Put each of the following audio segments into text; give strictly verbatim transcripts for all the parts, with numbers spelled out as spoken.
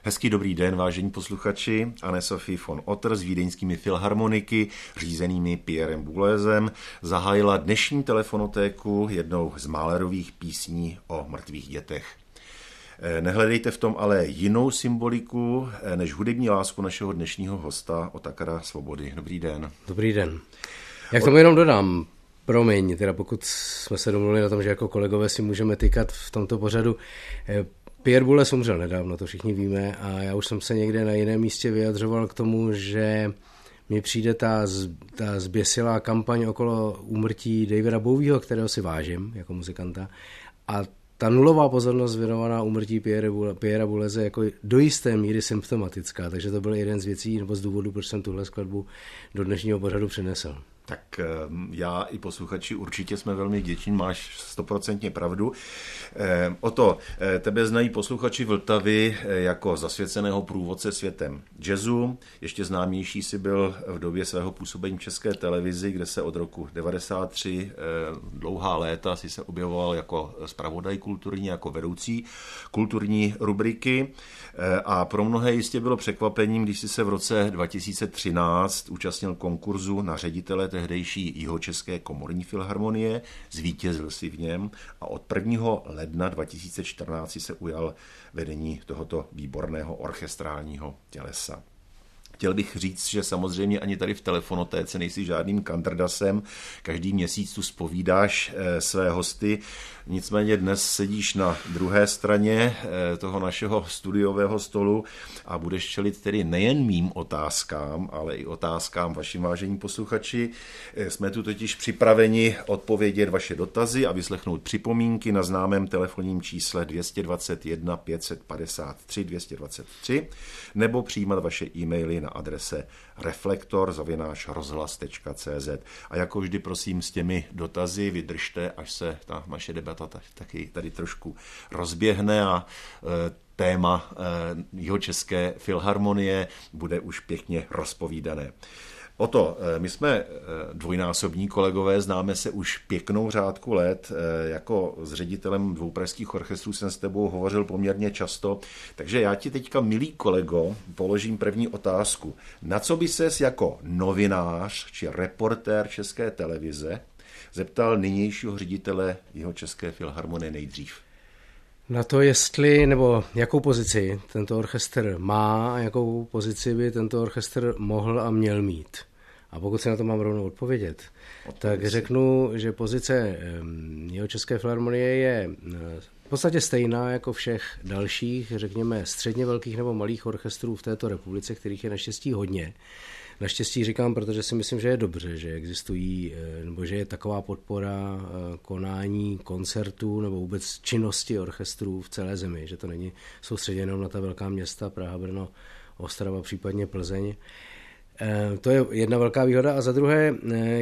Hezký dobrý den, vážení posluchači. Anne-Sophie von Otter s vídeňskými filharmoniky, řízenými Pierrem Boulezem, zahájila dnešní telefonotéku jednou z Mahlerových písní o mrtvých dětech. Nehledejte v tom ale jinou symboliku než hudební lásku našeho dnešního hosta Otakara Svobody. Dobrý den. Dobrý den. Já k tomu jenom dodám, promiň, teda pokud jsme se domluvili na tom, že jako kolegové si můžeme tykat v tomto pořadu. Pierre Boulez umřel nedávno, to všichni víme, a já už jsem se někde na jiném místě vyjadřoval k tomu, že mi přijde ta, ta zběsilá kampaň okolo úmrtí Davida Bowieho, kterého si vážím jako muzikanta, a ta nulová pozornost věnovaná úmrtí Pierra Bouleze jako do jisté míry symptomatická, takže to byl jeden z věcí nebo z důvodů, proč jsem tuhle skladbu do dnešního pořadu přinesl. Tak já i posluchači určitě jsme velmi vděční, máš stoprocentně pravdu. O to tebe znají posluchači Vltavy jako zasvěceného průvodce světem jazzu. Ještě známější si byl v době svého působení v České televizi, kde se od roku devadesát tři dlouhá léta si se objevoval jako zpravodaj kulturní, jako vedoucí kulturní rubriky. A pro mnohé jistě bylo překvapením, když si se v roce dva tisíce třináct účastnil konkurzu na ředitele tehdejší Jihočeské komorní filharmonie, zvítězil si v něm a od prvního ledna dva tisíce čtrnáct se ujal vedení tohoto výborného orchestrálního tělesa. Chtěl bych říct, že samozřejmě ani tady v telefonotéce nejsi žádným kandrdasem, každý měsíc tu zpovídáš své hosty, nicméně dnes sedíš na druhé straně toho našeho studiového stolu a budeš čelit tedy nejen mým otázkám, ale i otázkám vašim vážení posluchači. Jsme tu totiž připraveni odpovědět vaše dotazy a vyslechnout připomínky na známém telefonním čísle dvě stě dvacet jedna pět set padesát tři dvě stě dvacet tři nebo přijímat vaše e-maily na adrese reflektor zavináč rozhlas tečka cé zet. A jako vždy prosím s těmi dotazy vydržte, až se ta naše debata taky tady trošku rozběhne a téma Jihočeské filharmonie bude už pěkně rozpovídané. O to, my jsme dvojnásobní kolegové, známe se už pěknou řádku let, jako s ředitelem dvou pražských orchestrů jsem s tebou hovořil poměrně často, takže já ti teďka, milý kolego, položím první otázku. Na co by ses jako novinář či reportér České televize zeptal nynějšího ředitele Jihočeské filharmonie nejdřív? Na to, jestli, nebo jakou pozici tento orchestr má a jakou pozici by tento orchestr mohl a měl mít. A pokud se na to mám rovnou odpovědět, Odpověď tak řeknu, že pozice Jihočeské filharmonie je v podstatě stejná jako všech dalších, řekněme, středně velkých nebo malých orchestrů v této republice, kterých je naštěstí hodně. Naštěstí říkám, protože si myslím, že je dobře, že existují, nebo že je taková podpora konání koncertů nebo vůbec činnosti orchestrů v celé zemi, že to není soustředěno na ta velká města, Praha, Brno, Ostrava, případně Plzeň. To je jedna velká výhoda a za druhé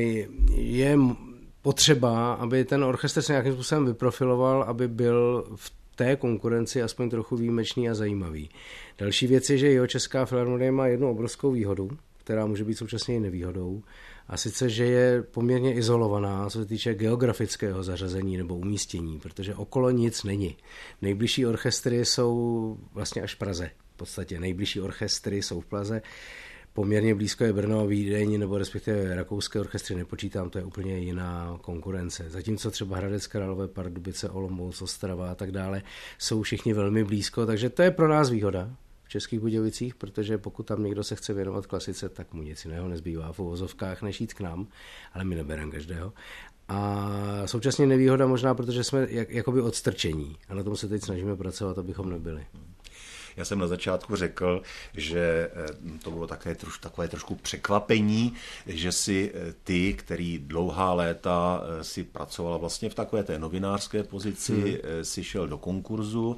je potřeba, aby ten orchestr se nějakým způsobem vyprofiloval, aby byl v té konkurenci aspoň trochu výjimečný a zajímavý. Další věc je, že Jihočeská filharmonie má jednu obrovskou výhodu, která může být současně i nevýhodou, a sice, že je poměrně izolovaná, co se týče geografického zařazení nebo umístění, protože okolo nic není. Nejbližší orchestry jsou vlastně až v Praze. V podstatě nejbližší orchestry jsou v Praze. Poměrně blízko je Brno, Vídeň, nebo respektive rakouské orchestry nepočítám, to je úplně jiná konkurence. Zatímco třeba Hradec Králové, Pardubice, Olomouc, Ostrava a tak dále jsou všichni velmi blízko, takže to je pro nás výhoda v Českých Budějovicích, protože pokud tam někdo se chce věnovat klasice, tak mu nic jiného nezbývá v uvozovkách, než jít k nám, ale my nebereme každého. A současně nevýhoda možná, protože jsme jak, jakoby odstrčení a na tom se teď snažíme pracovat, abychom nebyli. Já jsem na začátku řekl, že to bylo také troš, takové trošku překvapení, že si ty, který dlouhá léta si pracovala vlastně v takové té novinářské pozici, hmm. si šel do konkurzu.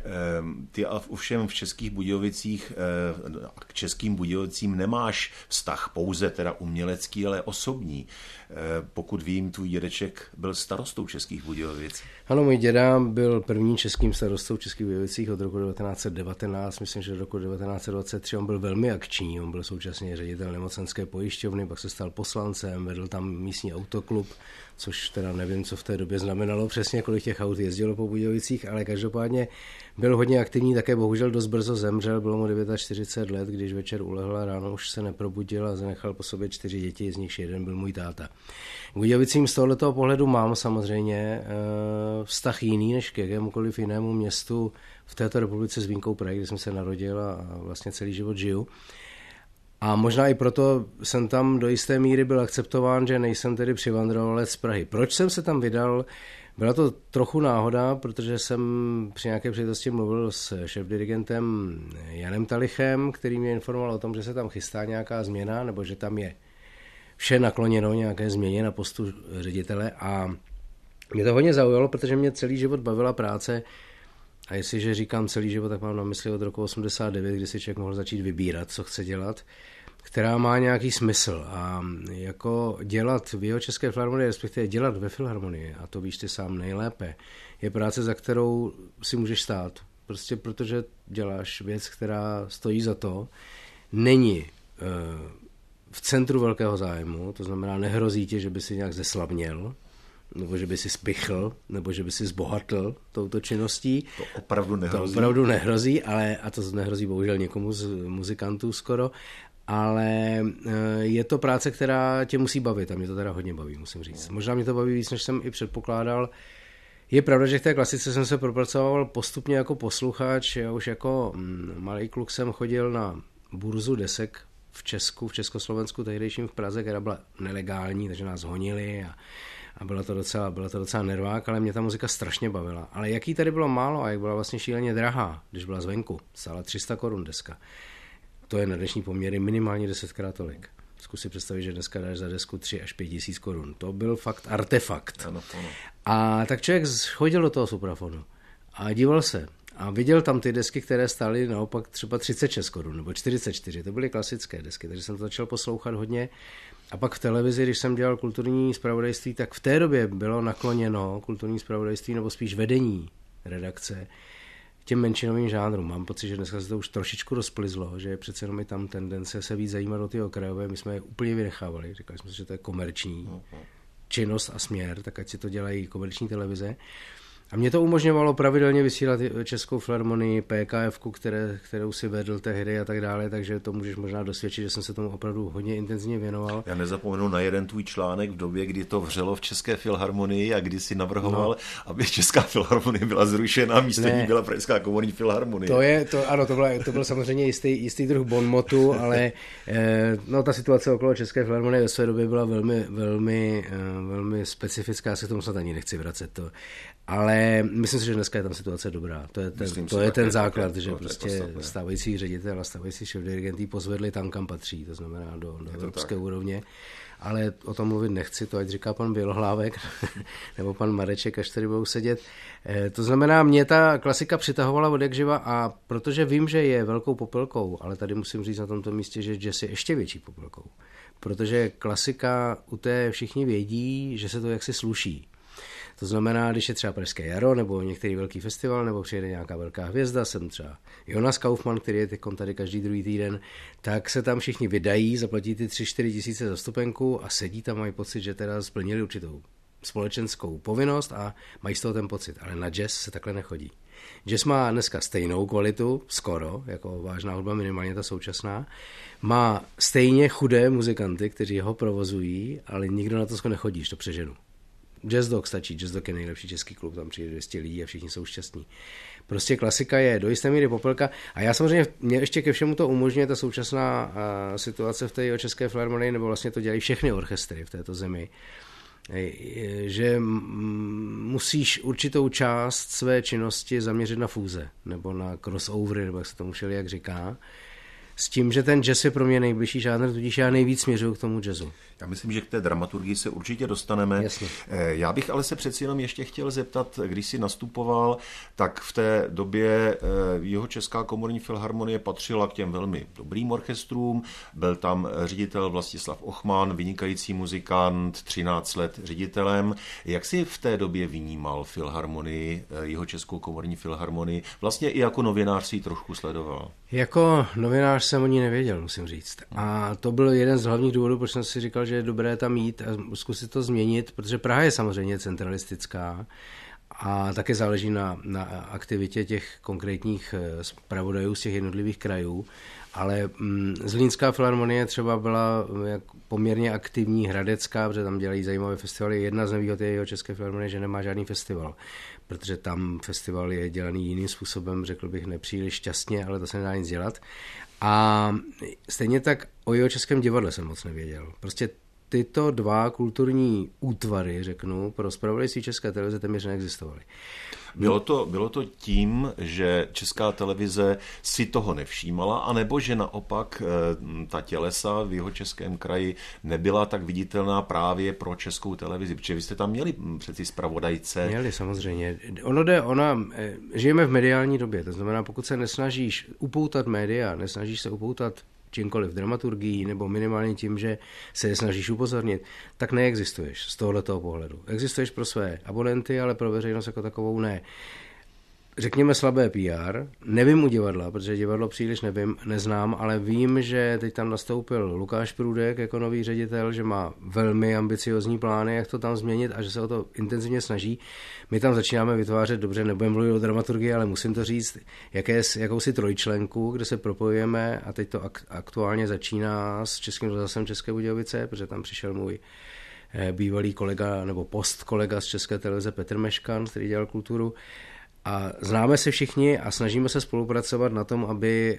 Ty ovšem v Českých Budějovicích k Českým Budějovicím nemáš vztah pouze teda umělecký, ale osobní. Pokud vím, tvůj dědeček byl starostou Českých Budějovic. Ano, můj děda byl prvním českým starostou Českých Budějovicích od roku devatenáct set devatenáct, myslím, že do roku devatenáct set dvacet tři. On byl velmi akční, on byl současně ředitel nemocenské pojišťovny, pak se stal poslancem, vedl tam místní autoklub, což teda nevím, co v té době znamenalo přesně, kolik těch aut jezdilo po Budějovicích, ale každopádně byl hodně aktivní, také bohužel dost brzo zemřel, bylo mu čtyřicet devět let, když večer ulehl a ráno už se neprobudil a zanechal po sobě čtyři děti, z nichž jeden byl můj táta. K Budějovicím z tohoto pohledu mám samozřejmě vztah jiný než k jakémukoliv jinému městu v této republice s výjimkou Prahy, kde jsem se narodil a vlastně celý život žiju. A možná i proto jsem tam do jisté míry byl akceptován, že nejsem tedy přivandrovalec z Prahy. Proč jsem se tam vydal? Byla to trochu náhoda, protože jsem při nějaké příležitosti mluvil s šéfdirigentem Janem Talichem, který mě informoval o tom, že se tam chystá nějaká změna, nebo že tam je vše nakloněno nějaké změně na postu ředitele. A mě to hodně zaujalo, protože mě celý život bavila práce. A jestliže říkám celý život, tak mám na mysli od roku osmdesát devět, kdy si člověk mohl začít vybírat, co chce dělat, která má nějaký smysl. A jako dělat v Jihočeské filharmonii, respektive dělat ve filharmonii, a to víš ty sám nejlépe, je práce, za kterou si můžeš stát. Prostě protože děláš věc, která stojí za to, není v centru velkého zájmu, to znamená nehrozí ti, že by si nějak zeslabněl, nebo že by si spichl, nebo že by si zbohatl touto činností. To opravdu nehrozí. To opravdu nehrozí, ale, a to nehrozí bohužel někomu z muzikantů skoro, ale je to práce, která tě musí bavit a mě to teda hodně baví, musím říct. Možná mě to baví víc, než jsem i předpokládal. Je pravda, že v té klasice jsem se propracoval postupně jako posluchač. Já už jako malý kluk jsem chodil na burzu desek v Česku, v Československu, tehdejším v Praze, která byla nelegální, takže nás honili a A byla to, docela, byla to docela nervák, ale mě ta muzika strašně bavila. Ale jaký tady bylo málo a jak byla vlastně šíleně drahá, když byla zvenku, stála tři sta korun deska. To je na dnešní poměry minimálně desetkrát tolik. Zkus si představit, že dneska dáš za desku tři až pět tisíc korun. To byl fakt artefakt. Ano, ano. A tak člověk chodil do toho suprafonu a díval se. A viděl tam ty desky, které stály naopak třeba třicet šest korun nebo čtyřicet čtyři. To byly klasické desky, takže jsem to začal poslouchat hodně. A pak v televizi, když jsem dělal kulturní zpravodajství, tak v té době bylo nakloněno kulturní zpravodajství, nebo spíš vedení redakce, těm menšinovým žánrům. Mám pocit, že dneska se to už trošičku rozplizlo, že je přece jenom i tam tendence se víc zajímat o ty okrajové. My jsme je úplně vynechávali. Říkali jsme si, že to je komerční činnost a směr, tak ať si to dělají komerční televize. A mě to umožňovalo pravidelně vysílat Českou filharmonii, P K F, které, kterou si vedl tehdy a tak dále, takže to můžeš možná dosvědčit, že jsem se tomu opravdu hodně intenzivně věnoval. Já nezapomenu na jeden tvůj článek v době, kdy to vřelo v České filharmonii a kdy si navrhoval, no. aby Česká filharmonie byla zrušena a místo ní byla Pražská komorní filharmonie. To je, to, ano, to, byla, to byl samozřejmě jistý, jistý druh bonmotu, ale eh, no, ta situace okolo České filharmonie ve své době byla velmi, velmi, eh, velmi specifická, já se k tomu snad ani nechci vracet to. Ale myslím si, že dneska je tam situace dobrá. To je ten, to je ten základ, že prostě stávající ředitel a stávající šéfdirigent pozvedli tam, kam patří, to znamená do, do evropské úrovně. Ale o tom mluvit nechci, to ať říká pan Bělohlávek nebo pan Mareček, až tady budou sedět. E, to znamená, mě ta klasika přitahovala od jak živa a protože vím, že je velkou popelkou, ale tady musím říct na tomto místě, že jazz je ještě větší popelkou. Protože klasika, u té všichni vědí, že se to jaksi sluší. To znamená, když je třeba Pražské jaro nebo některý velký festival nebo přijede nějaká velká hvězda, jsem třeba Jonas Kaufmann, který je tady každý druhý týden, tak se tam všichni vydají, zaplatí ty tři čtyři tisíce za vstupenku a sedí tam, mají pocit, že teda splnili určitou společenskou povinnost a mají z toho ten pocit. Ale na jazz se takhle nechodí. Jazz má dneska stejnou kvalitu, skoro, jako vážná hudba, minimálně ta současná. Má stejně chudé muzikanty, kteří ho provozují, ale nikdo na to skoro nechodí, to přeženu. Jazz Dog stačí, Jazz Dog je nejlepší český klub, tam přijde dvě stě lidí a všichni jsou šťastní. Prostě klasika je do jisté míry popelka a já samozřejmě, mě ještě ke všemu to umožňuje ta současná uh, situace v té České filharmonii, nebo vlastně to dělají všechny orchestry v této zemi, že m- musíš určitou část své činnosti zaměřit na fúze, nebo na crossovery, nebo jak se tomu všelijak říká, s tím, že ten jazz je pro mě nejbližší žánr, tudíž já nejvíc směřuju k tomu jazzu. Já myslím, že k té dramaturgii se určitě dostaneme. Jasně. Já bych ale se přeci jenom ještě chtěl zeptat, když jsi nastupoval, tak v té době Jihočeská komorní filharmonie patřila k těm velmi dobrým orchestrům. Byl tam ředitel Vlastislav Ochman, vynikající muzikant, třináct let ředitelem. Jak jsi v té době vnímal filharmonii, Jihočeskou komorní filharmonii? Vlastně i jako novinář si ji trošku sledoval. Jako novinář jsem o ní nevěděl, musím říct. A to byl jeden z hlavních důvodů, proč jsem si říkal, že je dobré tam jít a zkusit to změnit, protože Praha je samozřejmě centralistická a také záleží na, na aktivitě těch konkrétních zpravodajů z těch jednotlivých krajů. Ale mm, Zlínská filharmonie třeba byla jak poměrně aktivní, hradecká, protože tam dělají zajímavé festivaly. Jedna z nevýhod je jeho České filharmonie, že nemá žádný festival, protože tam festival je dělaný jiným způsobem, řekl bych nepříliš šťastně, ale to se nedá nic dělat. A stejně tak o jeho Českém divadle jsem moc nevěděl. Prostě tyto dva kulturní útvary, řeknu, pro zpravodajství České televize téměř neexistovaly. Bylo to, bylo to tím, že Česká televize si toho nevšímala, anebo že naopak ta tělesa v jeho českém kraji nebyla tak viditelná právě pro Českou televizi, protože vy jste tam měli přeci zpravodajce. Měli, samozřejmě. Ono jde, ona, žijeme v mediální době, to znamená, pokud se nesnažíš upoutat média, nesnažíš se upoutat čímkoliv dramaturgií, nebo minimálně tím, že se je snažíš upozornit, tak neexistuješ z tohoto pohledu. Existuješ pro své abonenty, ale pro veřejnost jako takovou ne. Řekněme slabé P R, nevím u divadla, protože divadlo příliš nevím, neznám, ale vím, že teď tam nastoupil Lukáš Průdek jako nový ředitel, že má velmi ambiciozní plány, jak to tam změnit a že se o to intenzivně snaží. My tam začínáme vytvářet, dobře, nebudeme mluvit o dramaturgii, ale musím to říct, jaké, jakousi trojčlenku, kde se propojujeme a teď to aktuálně začíná s Českým rozhlasem České Budějovice, protože tam přišel můj bývalý kolega nebo post kolega z České televize Petr Meškan, který dělal kulturu. A známe se všichni a snažíme se spolupracovat na tom, aby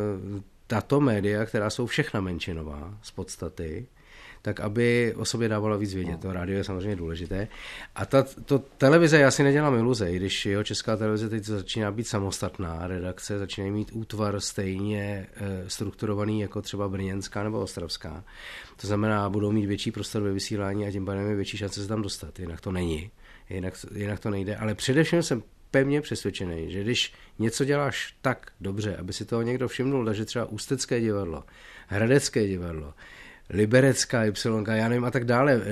tato média, která jsou všechna menšinová z podstaty, tak aby o sobě dávala víc vědět. To rádio je samozřejmě důležité. A ta to televize, já si nedělám iluze, i když jeho Česká televize teď začíná být samostatná redakce, začínají mít útvar stejně strukturovaný jako třeba brněnská nebo ostravská. To znamená, budou mít větší prostor ve vysílání a tím pádem je větší šance se tam dostat. Jinak to není. Jinak, jinak to nejde. Ale především jsem pevně přesvědčený, že když něco děláš tak dobře, aby si toho někdo všimnul, takže třeba Ústecké divadlo, Hradecké divadlo, Liberecká Y, já nevím a tak dále,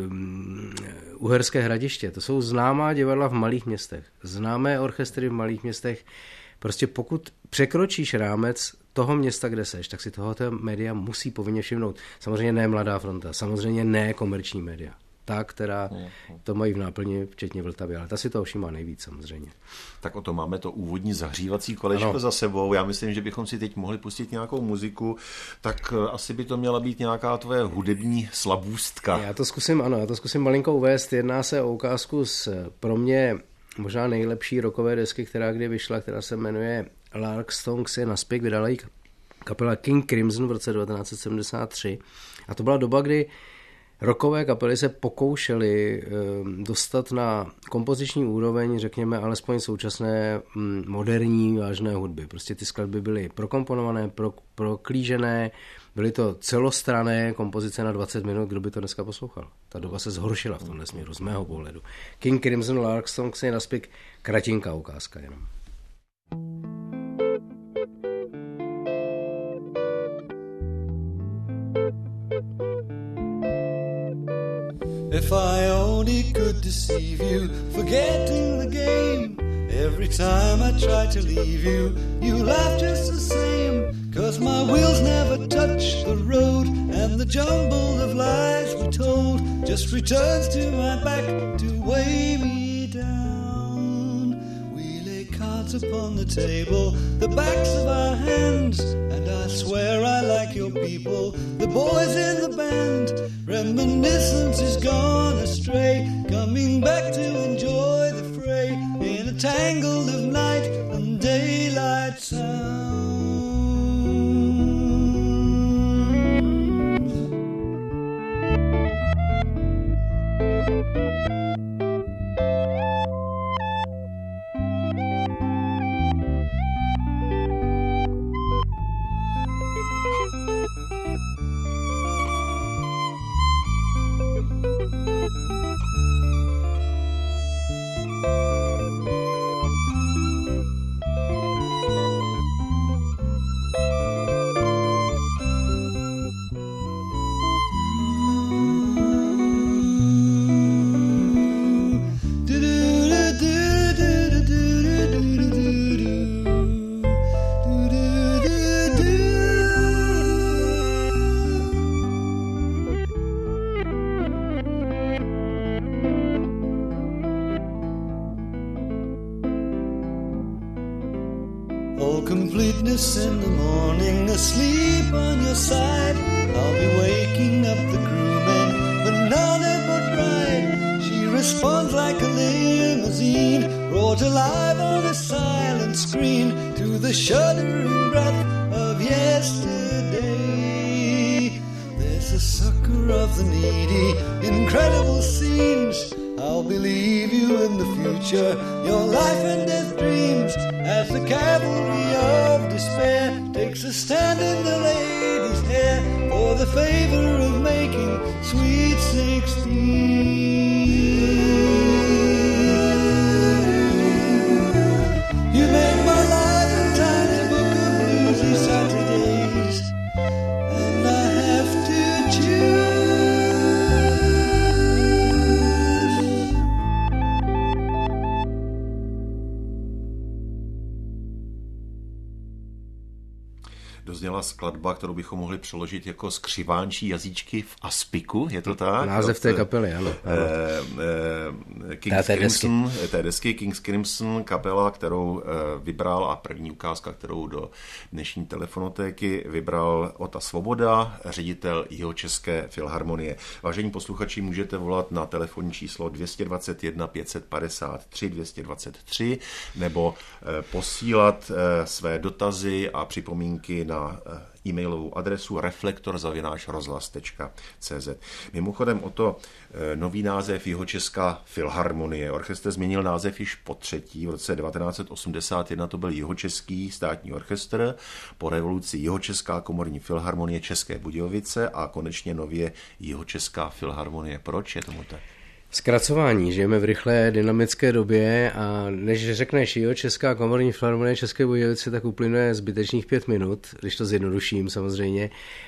Uherské Hradiště, to jsou známá divadla v malých městech, známé orchestry v malých městech, prostě pokud překročíš rámec toho města, kde seš, tak si tohoto média musí povinně všimnout. Samozřejmě ne Mladá fronta, samozřejmě ne komerční média. Ta, která to mají v náplni, včetně Vltavy, ale ta si toho všimá nejvíc samozřejmě. Tak o to máme to úvodní zahřívací kolečko ano. za sebou. Já myslím, že bychom si teď mohli pustit nějakou muziku, tak asi by to měla být nějaká tvoje hudební slabůstka. Já to zkusím, ano, já to zkusím malinko uvést. Jedná se o ukázku z pro mě možná nejlepší rockové desky, která kdy vyšla, která se jmenuje Lark Songs je naspěch, vydala ji kapela King Crimson v roce devatenáct set sedmdesát tři. A to byla doba, kdy rockové kapely se pokoušely dostat na kompoziční úroveň, řekněme, alespoň současné moderní vážné hudby. Prostě ty skladby byly prokomponované, pro, proklížené, byly to celostranné kompozice na dvacet minut, kdo by to dneska poslouchal. Ta doba se zhoršila v tomhle směru, z mého pohledu. King Crimson, Lark Songs je naspěch kratinká ukázka jenom. If I only could deceive you, forgetting the game. Every time I try to leave you, you laugh just the same. Cause my wheels never touch the road, and the jumble of lies we told just returns to my back to weigh me down. We lay cards upon the table, the backs of our hands, and I swear I like your people, the boys in the band. Reminiscence is gone astray, coming back to enjoy the fray in a tangle of night and daylight sound. darkness in the morning, asleep on your side. I'll be waking up the crewmen, but none of but bride. She responds like a limousine, brought alive on a silent screen to the shuddering breath of yesterday. There's a sucker of the needy, incredible scenes. I'll believe you in the future, your life and death dreams, as the cavalry of despair takes a stand in the lady's hair for the favor of making sweet sixteen. You make my life a tiny book of bluesy Saturdays, and I have to choose. Dozněla skladba, kterou bychom mohli přeložit jako skřivánčí jazyčky v aspiku, je to tak? Název té kapely, ano. ano. Eh, Kings Crimson, té desky Kings Crimson, kapela, kterou vybral, a první ukázka, kterou do dnešní telefonotéky vybral Ota Svoboda, ředitel Jihočeské filharmonie. Vážení posluchači, můžete volat na telefonní číslo dvě stě dvacet jedna pět set padesát tři dvě stě dvacet tři nebo posílat své dotazy a připomínky na na e-mailovou adresu reflektor zavináč rozhlas tečka cé zet. Mimochodem o to nový název Jihočeská filharmonie. Orchestr změnil název již po třetí. V roce devatenáct set osmdesát jedna to byl Jihočeský státní orchestr, po revoluci Jihočeská komorní filharmonie České Budějovice a konečně nově Jihočeská filharmonie. Proč je tomu tak? Zkracování. Žijeme v rychlé dynamické době a než řekneš Jihočeská komorní filharmonie České Budějovice, tak uplyne zbytečných pět minut, když to zjednoduším samozřejmě.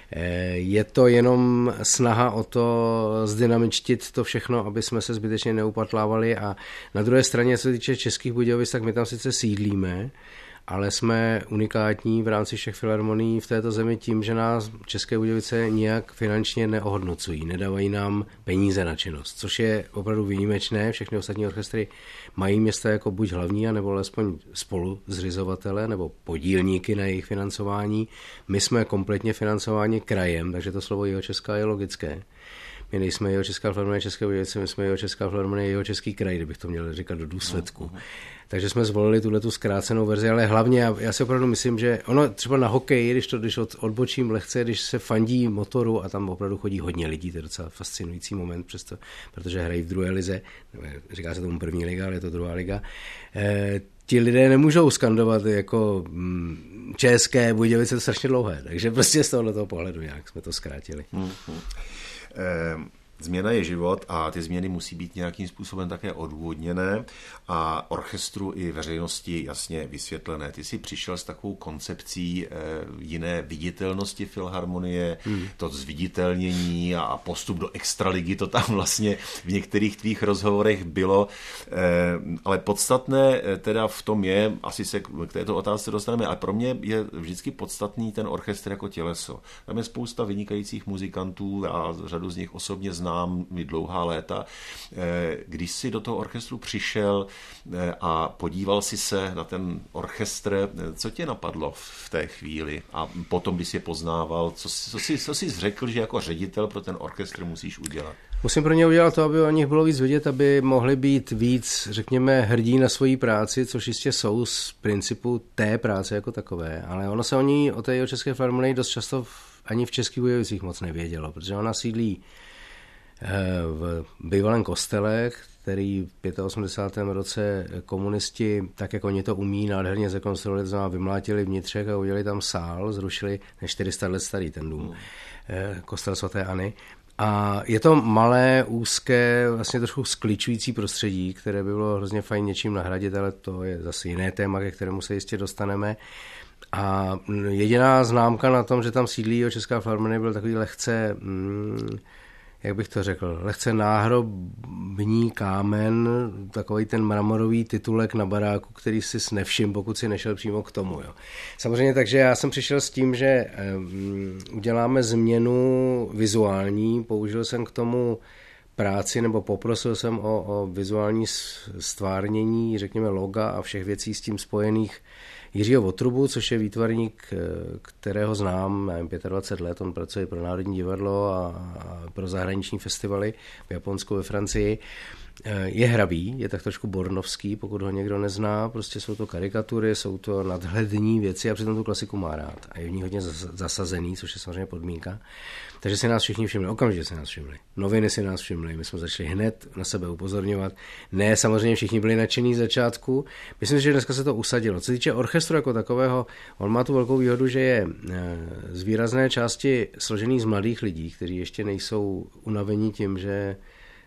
Je to jenom snaha o to zdynamičtit to všechno, aby jsme se zbytečně neupatlávali, a na druhé straně, co se týče Českých Budějovic, tak my tam sice sídlíme, ale jsme unikátní v rámci všech filharmonií v této zemi tím, že nás České Budějovice nijak finančně neohodnocují, nedávají nám peníze na činnost, což je opravdu výjimečné. Všechny ostatní orchestry mají města jako buď hlavní, nebo alespoň spolu zřizovatele nebo podílníky na jejich financování. My jsme kompletně financováni krajem, takže to slovo Jihočeská je logické. My nejsme Jihočeská filharmonie České Budějovice, my jsme Jihočeská filharmonie Jihočeský kraj, kdybych to měl říkat do důsledku. Uh-huh. Takže jsme zvolili tuhletu zkrácenou verzi, ale hlavně já, já si opravdu myslím, že ono třeba na hokeji, když to když od, odbočím lehce, když se fandí motoru a tam opravdu chodí hodně lidí, to je docela fascinující moment, přesto, protože hrají v druhé lize, říká se tomu první liga, ale je to druhá liga, e, ti lidé nemůžou skandovat jako mm, České Budějovice, to strašně dlouhé, takže prostě z tohoto pohledu nějak jsme to zkrátili. Mm-hmm. Um. Změna je život a ty změny musí být nějakým způsobem také odůvodněné a orchestru i veřejnosti jasně vysvětlené. Ty jsi přišel s takovou koncepcí eh, jiné viditelnosti filharmonie, hmm. to zviditelnění a postup do extraligy, to tam vlastně v některých tvých rozhovorech bylo, eh, ale podstatné teda v tom je, asi se k této otázce dostaneme, ale pro mě je vždycky podstatný ten orchestr jako těleso. Tam je spousta vynikajících muzikantů a řadu z nich osobně znám mi dlouhá léta. Když jsi do toho orchestru přišel a podíval si se na ten orchestr, co tě napadlo v té chvíli? A potom, když jsi je poznával, co, co, jsi, co jsi řekl, že jako ředitel pro ten orchestr musíš udělat? Musím pro ně udělat to, aby o nich bylo víc vidět, aby mohli být víc, řekněme, hrdí na svoji práci, což jistě jsou z principu té práce jako takové, ale ono se o ní, o té Jihočeské filharmonii dost často v, ani v Českých Budějovicích moc nevědělo, protože ona sídlí v bývalém kostele, který v osmdesátém pátém roce komunisti, tak jak oni to umí, nádherně zrekonstruovali, to vymlátili vnitřek a udělali tam sál, zrušili čtyři sta let starý ten dům, kostel svaté Anny. A je to malé, úzké, vlastně trochu skličující prostředí, které by bylo hrozně fajn něčím nahradit, ale to je zase jiné téma, ke kterému se jistě dostaneme. A jediná známka na tom, že tam sídlí Jihočeská filharmonie, byl takový lehce... Mm, jak bych to řekl, lehce náhrobní kámen, takový ten mramorový titulek na baráku, který si nevšim, pokud si nešel přímo k tomu. Jo. Samozřejmě, takže já jsem přišel s tím, že um, uděláme změnu vizuální, použil jsem k tomu práci, nebo poprosil jsem o, o vizuální stvárnění, řekněme loga a všech věcí s tím spojených Jiřího Votrubu, což je výtvarník, kterého znám, nevím, dvacet pět let, on pracuje pro Národní divadlo a, a pro zahraniční festivaly v Japonsku, ve Francii. Je hrabý, je tak trošku bornovský, pokud ho někdo nezná, prostě jsou to karikatury, jsou to nadhlední věci a přitom tu klasiku má rád a je v ní hodně zasazený, což je samozřejmě podmínka. Takže si nás všichni všimli, okamžitě si nás všimli. Noviny si nás všimli, my jsme začali hned na sebe upozorňovat. Ne, samozřejmě všichni byli nadšení z začátku. Myslím si, že dneska se to usadilo. Co se týče orchestru jako takového, on má tu velkou výhodu, že je z výrazné části složený z mladých lidí, kteří ještě nejsou unavení tím, že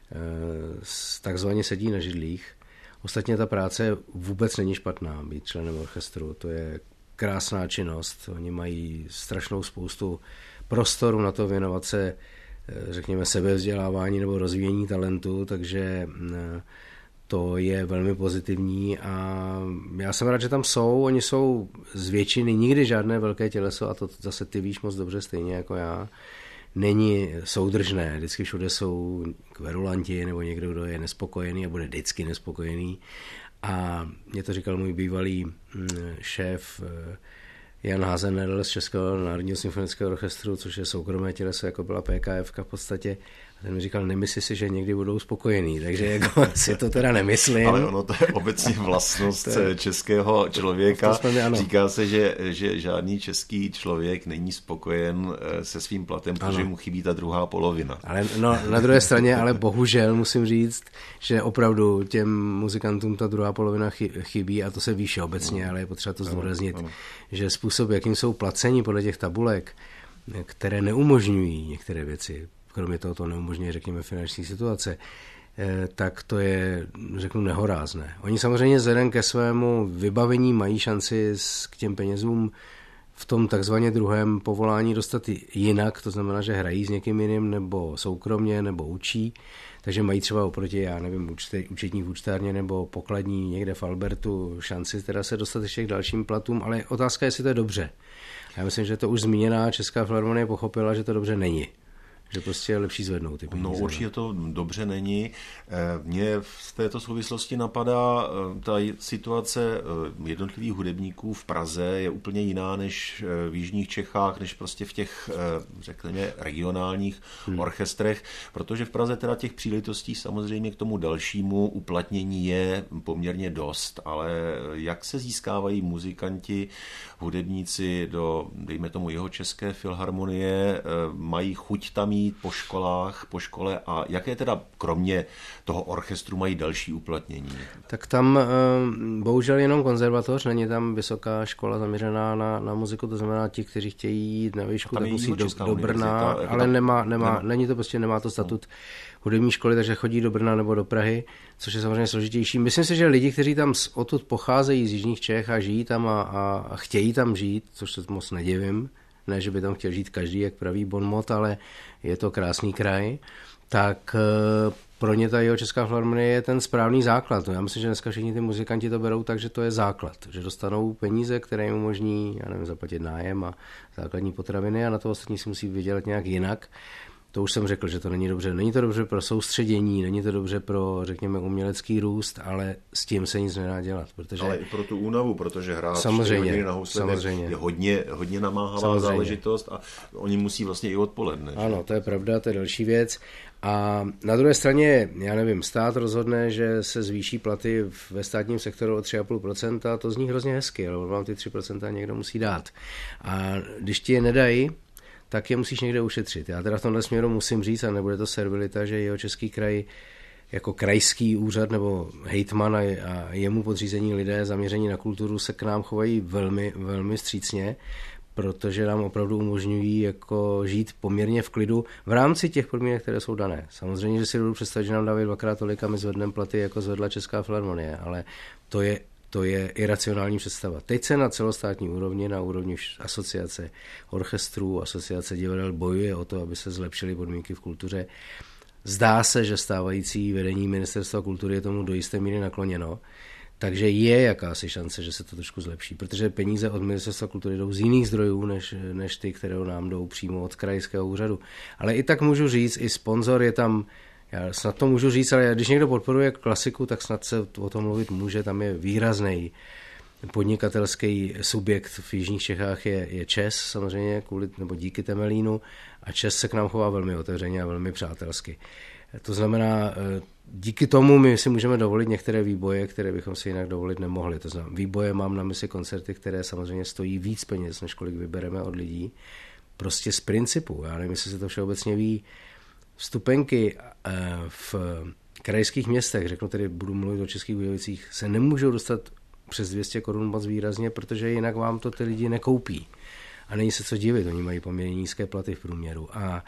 takzvaně sedí na židlích. Ostatně ta práce vůbec není špatná, být členem orchestru. To je krásná činnost. Oni mají strašnou spoustu prostoru na to věnovat se, řekněme, sebevzdělávání nebo rozvíjení talentu, takže to je velmi pozitivní a já jsem rád, že tam jsou. Oni jsou z většiny nikdy žádné velké těleso a to zase ty víš moc dobře stejně jako já. Není soudržné, vždycky všude jsou kverulanti nebo někdo, kdo je nespokojený a bude vždycky nespokojený. A mě to říkal můj bývalý šéf Jan Házenedl z Českého národního symfonického orchestru, což je soukromé těleso, jako byla P K F v podstatě. A ten mi říkal, nemyslí si, že někdy budou spokojení, takže jako si to teda nemyslím. Ale ono to je obecně vlastnost je, českého člověka. To, to Říká se, že, že žádný český člověk není spokojen se svým platem, protože mu chybí ta druhá polovina. Ale no, na druhé straně, ale bohužel musím říct, že opravdu těm muzikantům ta druhá polovina chybí a to se ví všeobecně, no. Ale je potřeba to zdůraznit, ano, ano. Že způsob, jakým jsou placeni podle těch tabulek, které neumožňují některé věci, kromě toho to neumožňuje, řekněme, finanční situace, tak to je, řeknu, nehorázné. Oni samozřejmě vzhledem ke svému vybavení mají šanci k těm penězům v tom takzvaně druhém povolání dostat jinak, to znamená, že hrají s někým jiným, nebo soukromně, nebo učí, takže mají třeba oproti, já nevím, účetní v účtárně nebo pokladní někde v Albertu šanci teda se dostat ještě k dalším platům, ale otázka je, jestli to je dobře. Já myslím, že to už zmíněná Česká filharmonie pochopila, že to dobře není. Že prostě je lepší zvednout ty peníze. No určitě to dobře není. Mně v této souvislosti napadá ta situace jednotlivých hudebníků v Praze je úplně jiná než v jižních Čechách, než prostě v těch, řekněme, regionálních hmm. orchestrech, protože v Praze teda těch příležitostí samozřejmě k tomu dalšímu uplatnění je poměrně dost, ale jak se získávají muzikanti, hudebníci do, dejme tomu, Jihočeské filharmonie, mají chuť tam jít po školách, po škole a jaké teda kromě toho orchestru mají další uplatnění? Tak tam bohužel jenom konzervatoř, není tam vysoká škola zaměřená na, na muziku, to znamená ti, kteří chtějí jít na výšku, tak musí do, do Brna, ale nemá, nemá, nemá, není to prostě, nemá to statut no. hudební školy, takže chodí do Brna nebo do Prahy, což je samozřejmě složitější. Myslím si, že lidi, kteří tam odtud pocházejí z jižních Čech a žijí tam a, a, a chtějí tam žít, což se moc nedivím, ne, že by tam chtěl žít každý, jak praví Bon mot, ale je to krásný kraj, tak pro ně ta Jihočeská filharmonie je ten správný základ. No, já myslím, že dneska všichni ty muzikanti to berou tak, že to je základ, že dostanou peníze, které jim umožní, já nevím, zaplatit nájem a základní potraviny a na to ostatní si musí vydělat nějak jinak. To už jsem řekl, že to není dobře. Není to dobře pro soustředění, není to dobře pro, řekněme, umělecký růst, ale s tím se nic nedá dělat. Protože... Ale i pro tu únavu, protože hrát čtyři hodiny na housle je hodně, hodně namáhavá samozřejmě. záležitost a oni musí vlastně i odpoledne. Že? Ano, to je pravda, to je další věc. A na druhé straně, já nevím, stát rozhodne, že se zvýší platy ve státním sektoru o tři celá pět procenta, to zní hrozně hezky, ale on vám ty tři procenta někdo musí dát. A když ti je nedají, tak je musíš někde ušetřit. Já teda v tomhle směru musím říct, a nebude to servilita, že Jihočeský kraj jako krajský úřad nebo hejtman a jemu podřízení lidé zaměření na kulturu se k nám chovají velmi, velmi vstřícně, protože nám opravdu umožňují jako žít poměrně v klidu v rámci těch podmínek, které jsou dané. Samozřejmě, že si budu představit, že nám dávají dvakrát tolik a my zvedneme platy, jako zvedla Česká filharmonie, ale to je To je iracionální představa. Teď se na celostátní úrovni, na úrovni asociace orchestrů, asociace divadel bojuje o to, aby se zlepšily podmínky v kultuře. Zdá se, že stávající vedení Ministerstva kultury je tomu do jisté míry nakloněno, takže je jakási šance, že se to trošku zlepší, protože peníze od Ministerstva kultury jdou z jiných zdrojů, než, než ty, které nám jdou přímo od krajského úřadu. Ale i tak můžu říct, i sponzor je tam. Já snad to můžu říct, ale když někdo podporuje klasiku, tak snad se o tom mluvit může, tam je výrazný podnikatelský subjekt v jižních Čechách je, je ČEZ samozřejmě, kvůli, nebo díky Temelínu, a ČEZ se k nám chová velmi otevřeně a velmi přátelsky. To znamená, díky tomu my si můžeme dovolit některé výboje, které bychom si jinak dovolit nemohli. To znamená, výboje mám na mysli koncerty, které samozřejmě stojí víc peněz, než kolik vybereme od lidí. Prostě z principu, já nevím, jestli se to všeobecně ví, vstupenky v krajských městech, řeknu tedy, budu mluvit o Českých Budějovicích, se nemůžou dostat přes dvě stě korun moc výrazně, protože jinak vám to ty lidi nekoupí. A není se co divit, oni mají poměrně nízké platy v průměru. A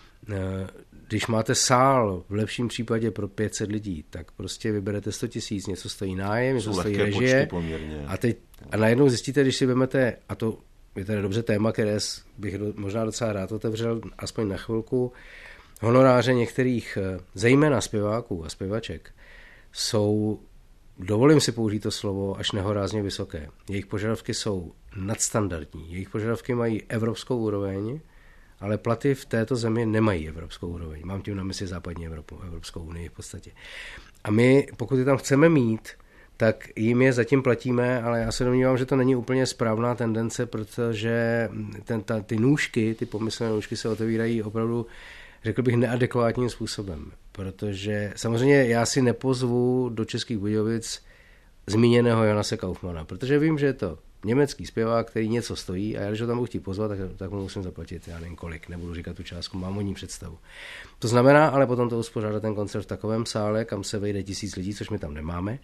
když máte sál v lepším případě pro pět set lidí, tak prostě vyberete sto tisíc, něco stojí nájem, něco stojí režie. A, teď, a najednou zjistíte, když si vezmete, a to je tady dobře téma, které bych možná docela rád otevřel, aspoň na chvilku, honoráře některých, zejména zpěváků a zpěvaček, jsou, dovolím si použít to slovo, až nehorázně vysoké. Jejich požadavky jsou nadstandardní. Jejich požadavky mají evropskou úroveň, ale platy v této zemi nemají evropskou úroveň. Mám tím na mysli západní Evropu, Evropskou unii v podstatě. A my, pokud je tam chceme mít, tak jim je zatím platíme, ale já se domnívám, že to není úplně správná tendence, protože ten, ta, ty nůžky, ty pomyslné nůžky se otevírají opravdu, řekl bych, neadekvátním způsobem. Protože samozřejmě já si nepozvu do Českých Budějovic zmíněného Jonase Kaufmana, protože vím, že je to německý zpěvák, který něco stojí a já, když ho tam budu chtít pozvat, tak, tak mu musím zaplatit, já nevím kolik, nebudu říkat tu částku, mám o ní představu. To znamená, ale potom to uspořádat ten koncert v takovém sále, kam se vejde tisíc lidí, což my tam nemáme,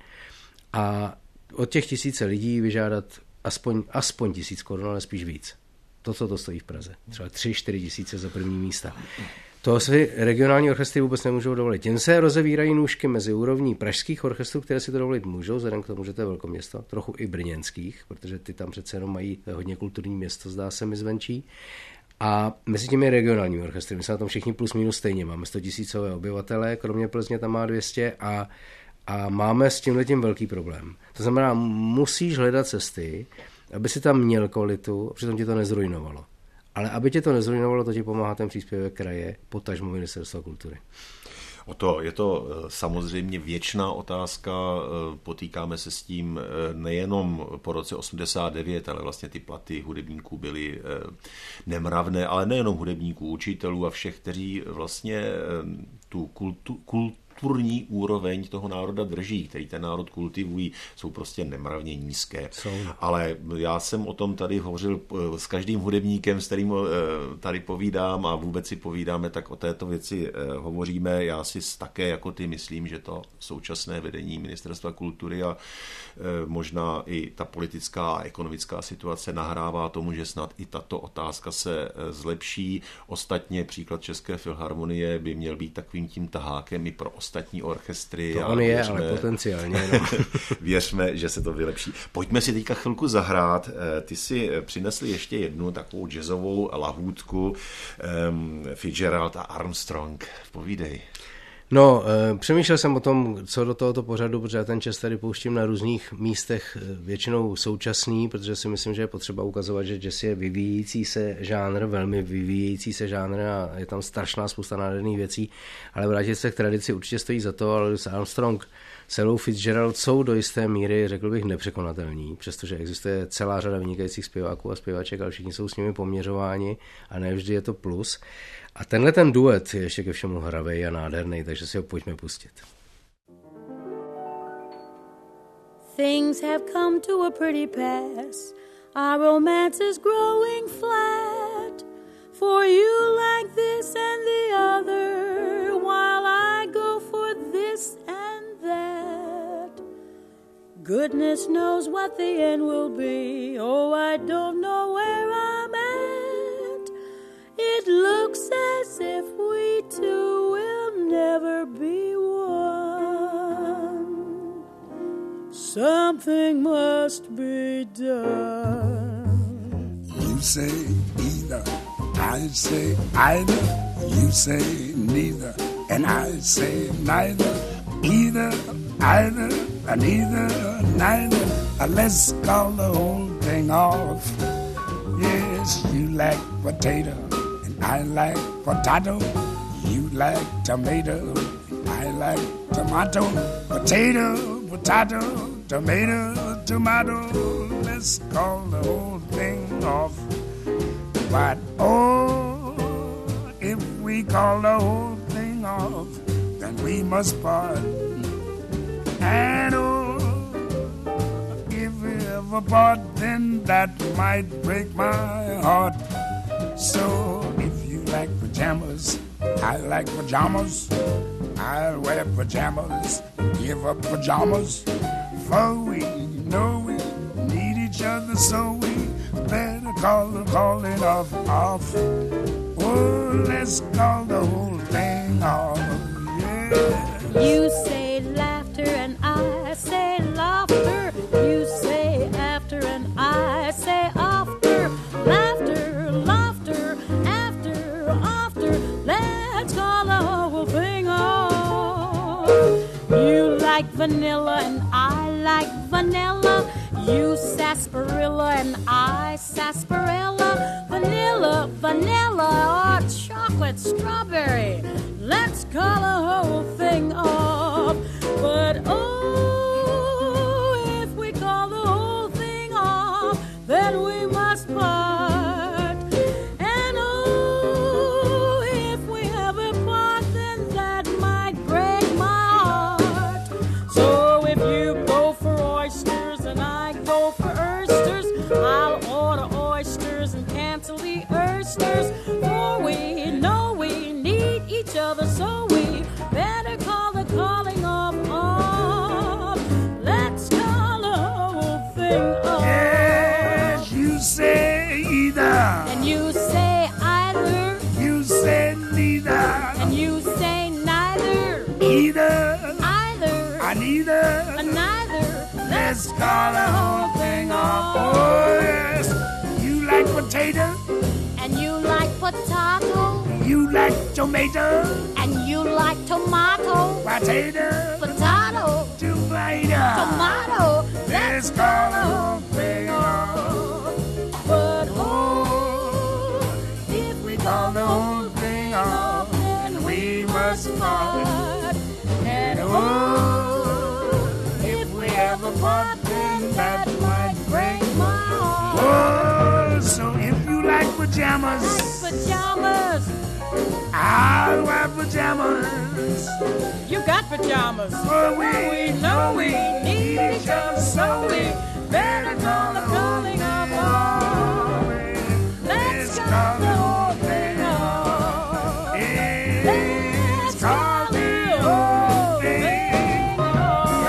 a od těch tisíce lidí vyžádat aspoň, aspoň tisíc korun, ale spíš víc. To, co to stojí v Praze. Třeba tři, čtyři tisíce za první místa. To si regionální orchestry vůbec nemůžou dovolit. Jen se rozevírají nůžky mezi úrovní pražských orchestrů, které si to dovolit můžou, vzhledem k tomu, že to je velkoměsto, trochu i brněnských, protože ty tam přece jenom mají hodně kulturní město, zdá se mi zvenčí. A mezi těmi regionálními orchestry, my jsme na tom všichni plus minus stejně, máme sto tisícové obyvatele, kromě Plzně tam má dvě stě a, a máme s tímhletím velký problém. To znamená, musíš hledat cesty, aby si tam měl kvalitu, a přitom ti to nezrujnovalo. Ale aby tě to nezrujnovalo, to ti pomáhá ten příspěvek kraje, potažmo Ministerstva kultury. O to, je to samozřejmě věčná otázka, potýkáme se s tím nejenom po roce osmdesát devět, ale vlastně ty platy hudebníků byly nemravné, ale nejenom hudebníků, učitelů a všech, kteří vlastně tu kultu, kultu kulturní úroveň toho národa drží, který ten národ kultivují, jsou prostě nemravně nízké. Jsou. Ale já jsem o tom tady hovořil s každým hudebníkem, s kterým tady povídám a vůbec si povídáme, tak o této věci hovoříme. Já si také jako ty myslím, že to současné vedení Ministerstva kultury a možná i ta politická a ekonomická situace nahrává tomu, že snad i tato otázka se zlepší. Ostatně příklad České filharmonie by měl být takovým tím tahákem i pro ostatní orchestry. To on je, věřme, ale potenciálně. No. Věřme, že se to vylepší. Pojďme si teďka chvilku zahrát. Ty si přinesli ještě jednu takovou jazzovou lahůdku um, Fitzgerald a Armstrong. Povídej. No, e, přemýšlel jsem o tom, co do tohoto pořadu, protože já ten jazz tady pouštím na různých místech, většinou současný, protože si myslím, že je potřeba ukazovat, že jazz je vyvíjející se žánr, velmi vyvíjející se žánr a je tam strašná spousta nádherných věcí, ale vrátit se k tradici určitě stojí za to, ale Armstrong, celou Fitzgerald jsou do jisté míry, řekl bych, nepřekonatelní, přestože existuje celá řada vynikajících zpěváků a zpěvaček, ale všichni jsou s nimi poměřováni a ne vždy je to plus. A tenhle ten duet je ještě ke všemu hravej a nádherný, takže si ho pojďme pustit. Things have come to a pretty pass. Our romance is growing flat. For you like this and the other, while I go for this and that. Goodness knows what the end will be. Oh, I don't know where I'm at. It looks as if we two will never be one. Something must be done. You say either, I say either. You say neither, and I say neither. Either, either, and either, neither. Let's call the whole thing off. Yes, you like potato, and I like potato. You like tomato, I like tomato. Potato, potato, Tomato, tomato, let's call the whole thing off. But oh, if we call the whole thing off, then we must part. And oh, if we ever part, then that might break my heart. So if you like pajamas, I like pajamas. I'll wear pajamas, give up pajamas. For we know we need each other, so we better call the calling off, off. Oh, let's call the whole thing off, yeah. You say laughter and I say laughter. You say after and I say after. Laughter, laughter, after, after. Let's call the whole thing off. You like vanilla and I like vanilla. You sarsaparilla and I sarsaparilla. Vanilla, vanilla, or chocolate strawberry. Let's call the whole thing off. But oh, if we call the whole thing off, then we must part. And oh, if we ever part, then that might break my heart. So if you go for oysters and I go for oysters, I'll order oysters and cancel the oysters. For we know we need each other, so we better call the calling off, off. Let's call the whole thing off. Yes, you say either, And you say either, you say neither, and you say neither, either, either, I neither. and neither. Let's call the whole thing off. Oh yes, you like potato, And you like potato, you like tomato, and you like tomato, potato, potato, tomato. tomato. Let's call the whole thing off. But Oh, if we call the whole thing off, then we must part. And oh, if we ever part, then that might break my heart. Oh, so if you like pajamas, pajamas, I'll wear pajamas. you got pajamas. For we We know we need each other, so we better call the calling off. Let's call the whole thing off. Let's call the whole thing off.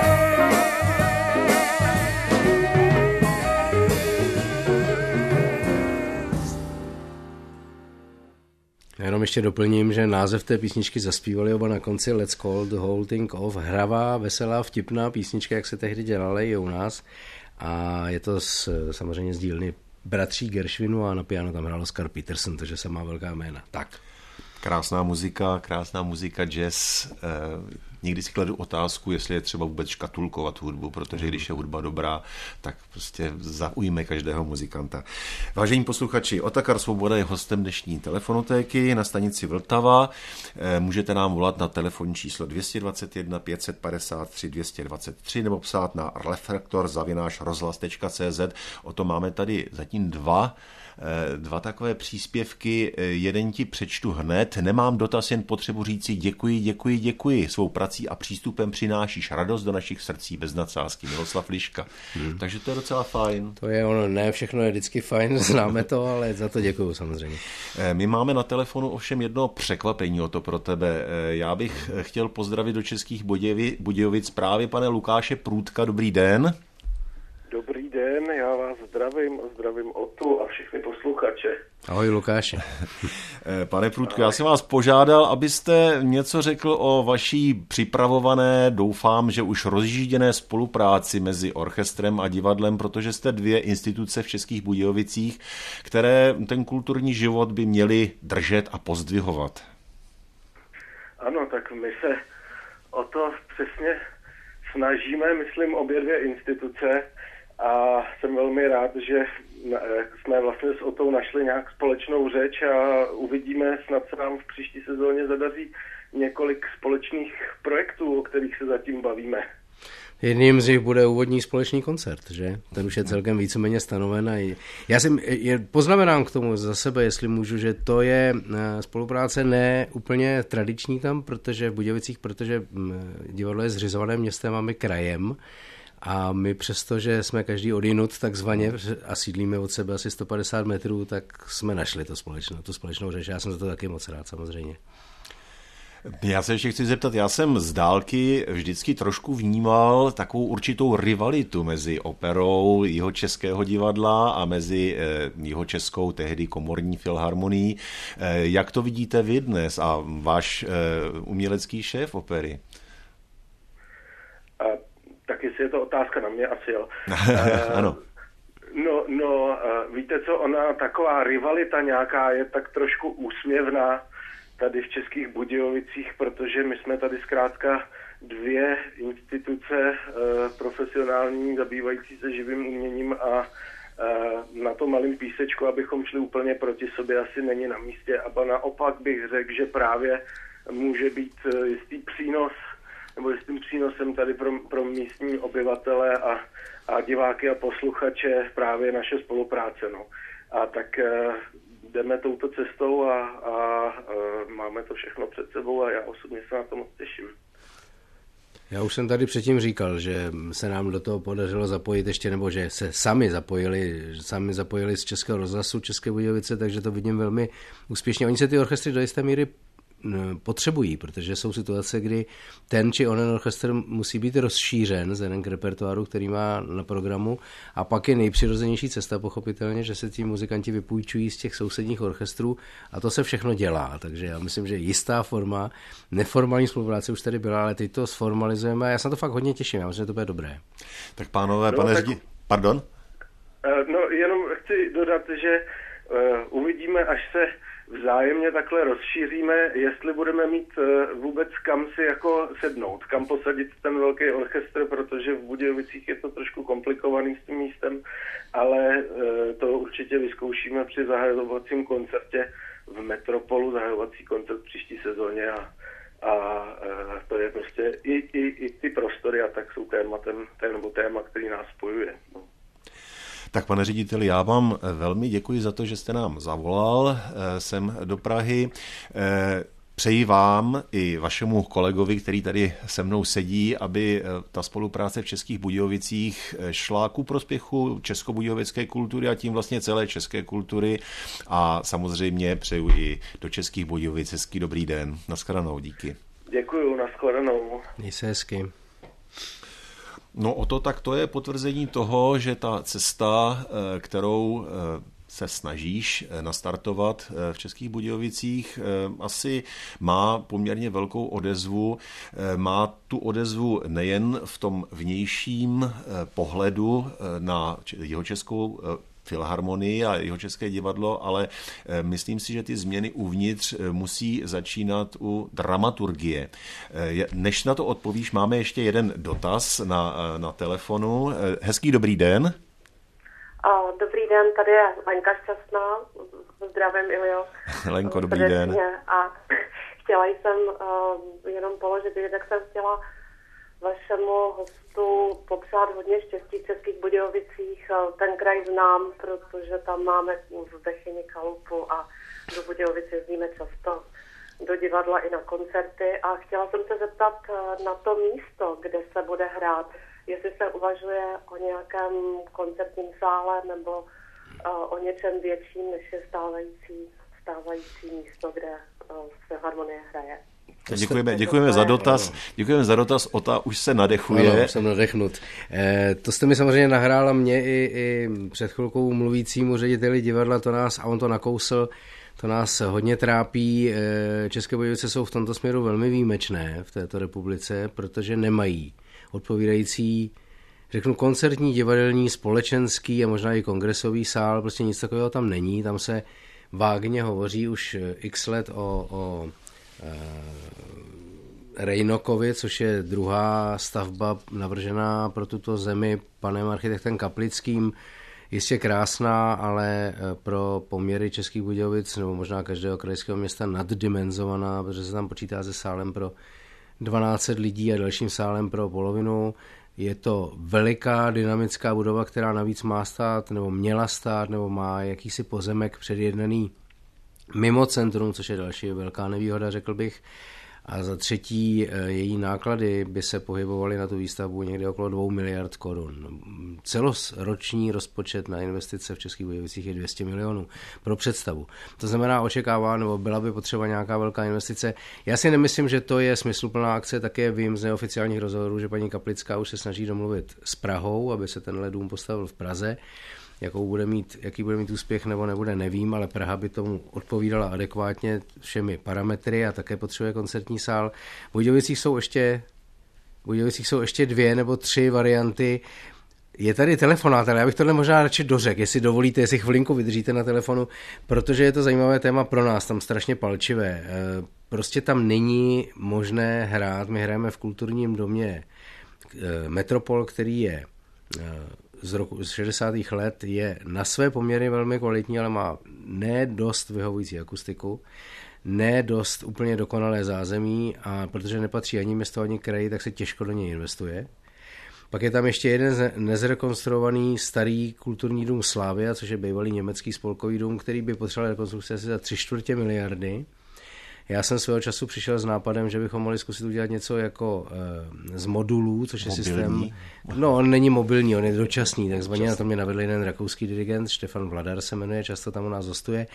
Já jenom ještě doplním, že název té písničky zaspívali oba na konci Let's Call the Whole Thing Off. Hravá, veselá, vtipná písnička, jak se tehdy dělala i u nás. A je to z, samozřejmě z dílny bratří Gershwinu a na piano tam hrál Oscar Peterson, takže se má velká jména. Tak. Krásná muzika, krásná muzika, jazz. Eh, někdy si kladu otázku, jestli je třeba vůbec škatulkovat hudbu, protože když je hudba dobrá, tak prostě zaujme každého muzikanta. Vážení posluchači, Otakar Svoboda je hostem dnešní telefonotéky na stanici Vltava. Eh, můžete nám volat na telefonní číslo dvě stě dvacet jedna pět set padesát tři dvě stě dvacet tři nebo psát na reflektor zavináč rozhlas tečka cé zet. O to máme tady zatím dva Dva takové příspěvky, jeden ti přečtu hned. Nemám dotaz, jen potřebu říci děkuji, děkuji, děkuji. Svou prací a přístupem přinášíš radost do našich srdcí bez nadsázky. Miroslav Liška. Hmm. Takže to je docela fajn. To je ono, ne všechno je vždycky fajn, známe to, ale za to děkuju samozřejmě. My máme na telefonu ovšem jedno překvapení o to pro tebe. Já bych chtěl pozdravit do Českých Budějovic právě pane Lukáše Průdka. Dobrý den. Dobrý den, já vás zdravím, zdravím Otu a všechny posluchače. Ahoj Lukáši. Pane Průdku, já jsem vás požádal, abyste něco řekl o vaší připravované, doufám, že už rozjížděné spolupráci mezi orchestrem a divadlem, protože jste dvě instituce v Českých Budějovicích, které ten kulturní život by měly držet a pozdvihovat. Ano, tak my se o to přesně snažíme, myslím, obě dvě instituce. A jsem velmi rád, že jsme vlastně s Otou našli nějak společnou řeč a uvidíme, snad se nám v příští sezóně zadaří několik společných projektů, o kterých se zatím bavíme. Jedním z nich bude úvodní společný koncert, že? Ten už je celkem víceméně stanoven. A já si je, poznamenám k tomu za sebe, jestli můžu, že to je spolupráce ne úplně tradiční tam, protože v Budějovicích, protože divadlo je zřizované městem a my krajem. A my přesto, že jsme každý odinut takzvaně a sídlíme od sebe asi sto padesát metrů, tak jsme našli to společnou, tu společnou řeč. Já jsem za to taky moc rád samozřejmě. Já se ještě chci zeptat, já jsem z dálky vždycky trošku vnímal takovou určitou rivalitu mezi operou Jihočeského divadla a mezi Jihočeskou tehdy komorní filharmonií. Jak to vidíte vy dnes a váš umělecký šéf opery? A, tak jestli je to otázka na mě, asi jo. Ano. No, no, víte co, ona taková rivalita nějaká je tak trošku úsměvná tady v Českých Budějovicích, protože my jsme tady zkrátka dvě instituce e, profesionální, zabývající se živým uměním a e, na tom malém písečku, abychom šli úplně proti sobě, asi není na místě. A naopak bych řekl, že právě může být jistý přínos, nebo jistým přínosem tady pro, pro místní obyvatele a, a diváky a posluchače právě naše spolupráce. No. A tak e, jdeme touto cestou a, a, a máme to všechno před sebou a já osobně se na to moc těším. Já už jsem tady předtím říkal, že se nám do toho podařilo zapojit ještě, nebo že se sami zapojili, sami zapojili z Českého rozhlasu České Budějovice, takže to vidím velmi úspěšně. Oni se ty orchestry do jisté míry potřebují, protože jsou situace, kdy ten či onen orchestr musí být rozšířen vzhledem k repertoáru, který má na programu, a pak je nejpřirozenější cesta pochopitelně, že se ti muzikanti vypůjčují z těch sousedních orchestrů a to se všechno dělá, takže já myslím, že jistá forma neformální spolupráce už tady byla, ale teď to sformalizujeme a já se na to fakt hodně těším, já myslím, že to bude dobré. Tak pánové, no, pane tak, řidi... Pardon? No, jenom chci dodat, že uh, uvidíme, až se vzájemně takhle rozšíříme, jestli budeme mít vůbec kam si jako sednout, kam posadit ten velký orchestr, protože v Budějovicích je to trošku komplikovaný s tím místem, ale to určitě vyzkoušíme při zahajovacím koncertě v Metropolu, zahajovací koncert příští sezóně a, a to je prostě i, i, i ty prostory a tak jsou tématem, ten, nebo téma, který nás spojuje. No. Tak pane řediteli, já vám velmi děkuji za to, že jste nám zavolal sem do Prahy. Přeji vám i vašemu kolegovi, který tady se mnou sedí, aby ta spolupráce v Českých Budějovicích šla ku prospěchu českobudějovické kultury a tím vlastně celé české kultury. A samozřejmě přeju i do Českých Budějovic hezký dobrý den. Nashledanou, díky. Děkuju, nashledanou. Měj se hezky. No o to tak to je potvrzení toho, že ta cesta, kterou se snažíš nastartovat v Českých Budějovicích, asi má poměrně velkou odezvu. Má tu odezvu nejen v tom vnějším pohledu na Jihočeskou filharmonii a Jihočeské divadlo, ale myslím si, že ty změny uvnitř musí začínat u dramaturgie. Než na to odpovíš, máme ještě jeden dotaz na, na telefonu. Hezký dobrý den. Dobrý den, tady je Lenka Šťastná. Zdravím, Iljo. Lenko, dobrý den. A chtěla jsem uh, jenom položit, že tak jsem chtěla vašemu hostu popřát hodně štěstí v Českých Budějovicích. Ten kraj znám, protože tam máme v Bechyni chalupu a do Budějovic jezdíme často do divadla i na koncerty. A chtěla jsem se zeptat na to místo, kde se bude hrát. Jestli se uvažuje o nějakém koncertním sále nebo o něčem větším, než je stávající, stávající místo, kde Filharmonie hraje. Děkujeme, děkujeme za dotaz. Děkujeme za dotaz. Ota už se nadechuje. Ano, jsem nadechnut. E, to jste mi samozřejmě nahrála mě i, i před chvilkou mluvícímu řediteli divadla, to nás, a on to nakousl, to nás hodně trápí. E, České Budějovice jsou v tomto směru velmi výjimečné v této republice, protože nemají odpovídající, řeknu, koncertní, divadelní, společenský a možná i kongresový sál, prostě nic takového tam není. Tam se vágně hovoří už x let o, o Rejnokovi, což je druhá stavba navržená pro tuto zemi panem architektem Kaplickým. Jistě krásná, ale pro poměry Českých Budějovic nebo možná každého krajského města naddimenzovaná, protože se tam počítá se sálem pro dvanáct set lidí a dalším sálem pro polovinu. Je to veliká dynamická budova, která navíc má stát, nebo měla stát, nebo má jakýsi pozemek předjednaný mimo centrum, což je další velká nevýhoda, řekl bych. A za třetí, její náklady by se pohybovaly na tu výstavbu někde okolo dvou miliard korun. Celoroční rozpočet na investice v Českých Budějovicích je dvě stě milionů pro představu. To znamená, očekává, nebo byla by potřeba nějaká velká investice. Já si nemyslím, že to je smysluplná akce, také vím z neoficiálních rozhovorů, že paní Kaplická už se snaží domluvit s Prahou, aby se tenhle dům postavil v Praze. Jakou bude mít, jaký bude mít úspěch nebo nebude, nevím, ale Praha by tomu odpovídala adekvátně všemi parametry a také potřebuje koncertní sál. V Budějovicích jsou ještě, v Budějovicích jsou ještě dvě nebo tři varianty. Je tady telefonát, ale já bych tohle možná radši dořekl, jestli dovolíte, jestli chvilinku vydržíte na telefonu, protože je to zajímavé téma pro nás, tam strašně palčivé. Prostě tam není možné hrát, my hrajeme v kulturním domě Metropol, který je z roku z šedesátých let, je na své poměry velmi kvalitní, ale má ne dost vyhovující akustiku, ne dost úplně dokonalé zázemí a protože nepatří ani město, ani kraji, tak se těžko do něj investuje. Pak je tam ještě jeden nezrekonstruovaný starý kulturní dům Slavia, což je bývalý německý spolkový dům, který by potřeboval rekonstrukci asi za tři čtvrtě miliardy. Já jsem svého času přišel s nápadem, že bychom mohli zkusit udělat něco jako e, z modulů, což je mobilní systém. No, on není mobilní, on je dočasný, takzvaně. Na to mě navedl jeden rakouský dirigent, Štefan Vladar se jmenuje, často tam u nás hostuje.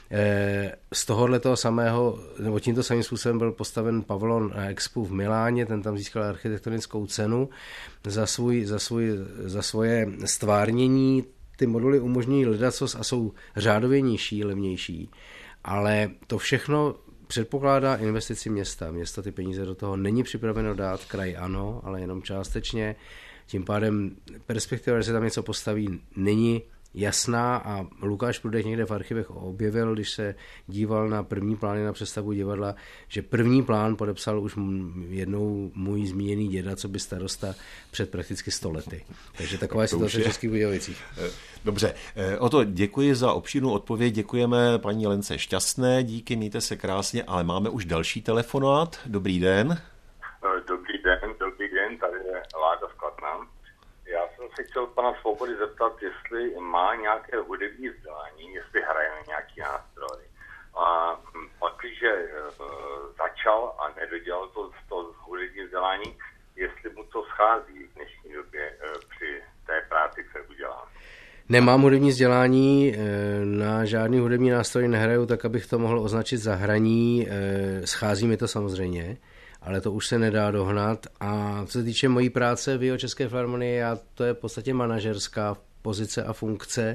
E, z tohohletoho samého, nebo tímto samým způsobem byl postaven pavilon na Expu v Miláně, ten tam získal architektonickou cenu za, svůj, za, svůj, za svoje stvárnění. Ty moduly umožňují ledacos a jsou řádově nižší, levnější, ale to všechno předpokládá investici města. Město ty peníze do toho není připraveno dát, kraj ano, ale jenom částečně. Tím pádem perspektiva, že se tam něco postaví, není jasná a Lukáš Prudek někde v archivech objevil, když se díval na první plány na přestavbu divadla, že první plán podepsal už jednou můj zmíněný děda, co by starosta před prakticky sto lety. Takže taková je situace v Českých Budějovicích. Dobře, o to děkuji za obšírnou odpověď, děkujeme paní Lence Šťastné, díky, mějte se krásně, ale máme už další telefonát. Dobrý den. Dobrý den, dobrý den, tady je Láďa z Kladna. Já jsem se chtěl pana Svobody zeptat, jestli má nějaké hudební vzdělání, jestli hraje na nějaký nástroj. A pak, když začal a nedodělal to, to hudební vzdělání, jestli mu to schází v dnešní době při té práci, kterou udělá. Nemám hudební vzdělání, na žádný hudební nástroj nehraju, tak abych to mohl označit za hraní. Schází mi to samozřejmě, ale to už se nedá dohnat. A co se týče mojí práce v Jihočeské filharmonii, já, to je v podstatě manažerská pozice a funkce.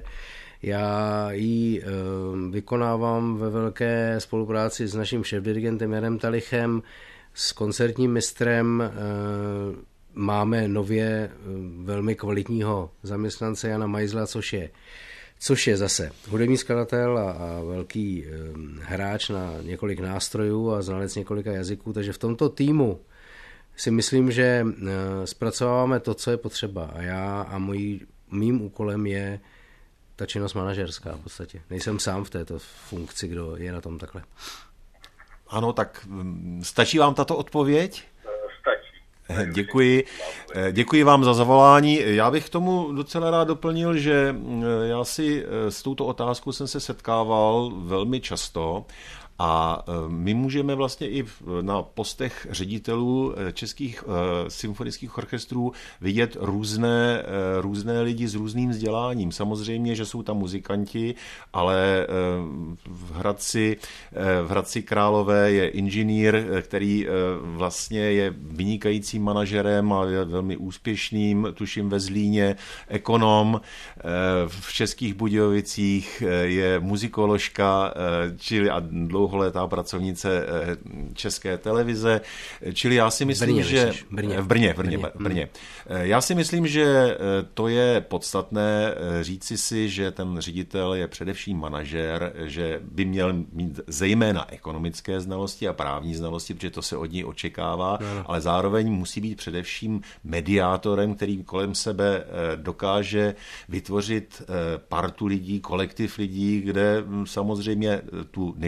Já ji e, vykonávám ve velké spolupráci s naším šéfdirigentem Janem Talichem, s koncertním mistrem. E, máme nově velmi kvalitního zaměstnance Jana Majzla, což je což je zase hudební skladatel a, a velký e, hráč na několik nástrojů a znalec několika jazyků, takže v tomto týmu si myslím, že e, zpracováváme to, co je potřeba a já a můj, mým úkolem je ta činnost manažerská v podstatě. Nejsem sám v této funkci, kdo je na tom takhle. Ano, tak stačí vám tato odpověď? Děkuji. Děkuji vám za zavolání. Já bych k tomu docela rád doplnil, že já si s touto otázkou jsem se setkával velmi často a my můžeme vlastně i na postech ředitelů českých symfonických orchestrů vidět různé, různé lidi s různým vzděláním. Samozřejmě, že jsou tam muzikanti, ale v Hradci, v Hradci Králové je inženýr, který vlastně je vynikajícím manažerem a je velmi úspěšným, tuším ve Zlíně, ekonom. V Českých Budějovicích je muzikoložka, čili a dlouholetá pracovnice České televize, čili já si myslím, Brně, že... V Brně. V Brně, v Brně, v Brně. Já si myslím, že to je podstatné říci si, že ten ředitel je především manažer, že by měl mít zejména ekonomické znalosti a právní znalosti, protože to se od něj očekává, no. Ale zároveň musí být především mediátorem, který kolem sebe dokáže vytvořit partu lidí, kolektiv lidí, kde samozřejmě tu nejdůležitější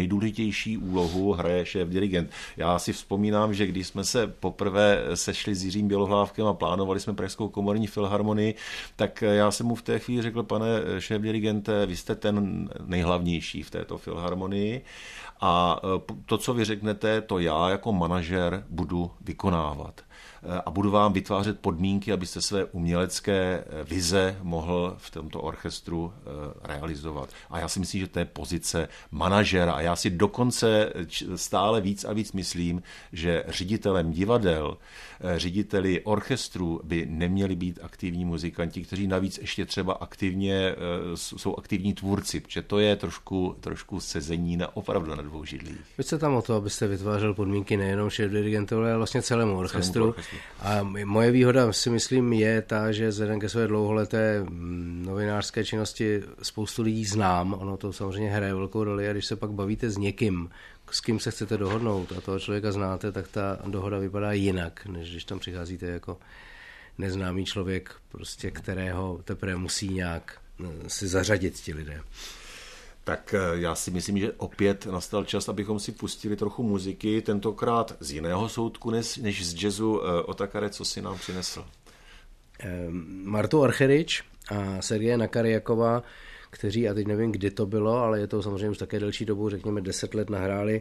vedlejší úlohu hraje šéf-dirigent. Já si vzpomínám, že když jsme se poprvé sešli s Jiřím Bělohlávkem a plánovali jsme Pražskou komorní filharmonii, tak já jsem mu v té chvíli řekl, pane šéf-dirigente, vy jste ten nejhlavnější v této filharmonii a to, co vy řeknete, to já jako manažer budu vykonávat. A budu vám vytvářet podmínky, abyste své umělecké vize mohl v tomto orchestru realizovat. A já si myslím, že to je pozice manažera. A já si dokonce stále víc a víc myslím, že ředitelem divadel, řediteli orchestru by neměli být aktivní muzikanti, kteří navíc ještě třeba aktivně jsou aktivní tvůrci, protože to je trošku, trošku sezení na opravdu na dvou židlích. Vy jste tam o to, abyste vytvářel podmínky nejenom šéf-dirigentovi, ale vlastně celému orchestru. Celému orchestru. A moje výhoda si myslím je ta, že vzhledem ke své dlouholeté novinářské činnosti spoustu lidí znám, ono to samozřejmě hraje velkou roli a když se pak bavíte s někým, s kým se chcete dohodnout a toho člověka znáte, tak ta dohoda vypadá jinak, než když tam přicházíte jako neznámý člověk, prostě kterého teprve musí nějak si zařadit ti lidé. Tak já si myslím, že opět nastal čas, abychom si pustili trochu muziky, tentokrát z jiného soudku než z jazzu. Otakare, co si nám přinesl? Martu Archerič a Sergeje Nakarjakova, kteří, a teď nevím, kdy to bylo, ale je to samozřejmě už také delší dobu, řekněme deset let, nahráli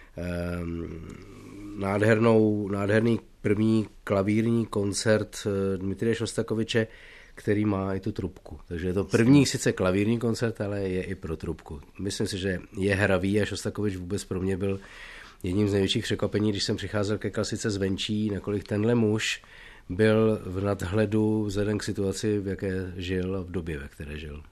nádhernou, nádherný první klavírní koncert Dmitrije Šostakoviče, který má i tu trubku. Takže je to první sice klavírní koncert, ale je i pro trubku. Myslím si, že je hravý a Šostakovič vůbec pro mě byl jedním z největších překvapení, když jsem přicházel ke klasice zvenčí, nakolik tenhle muž byl v nadhledu vzhledem k situaci, v jaké žil a v době, ve které žil.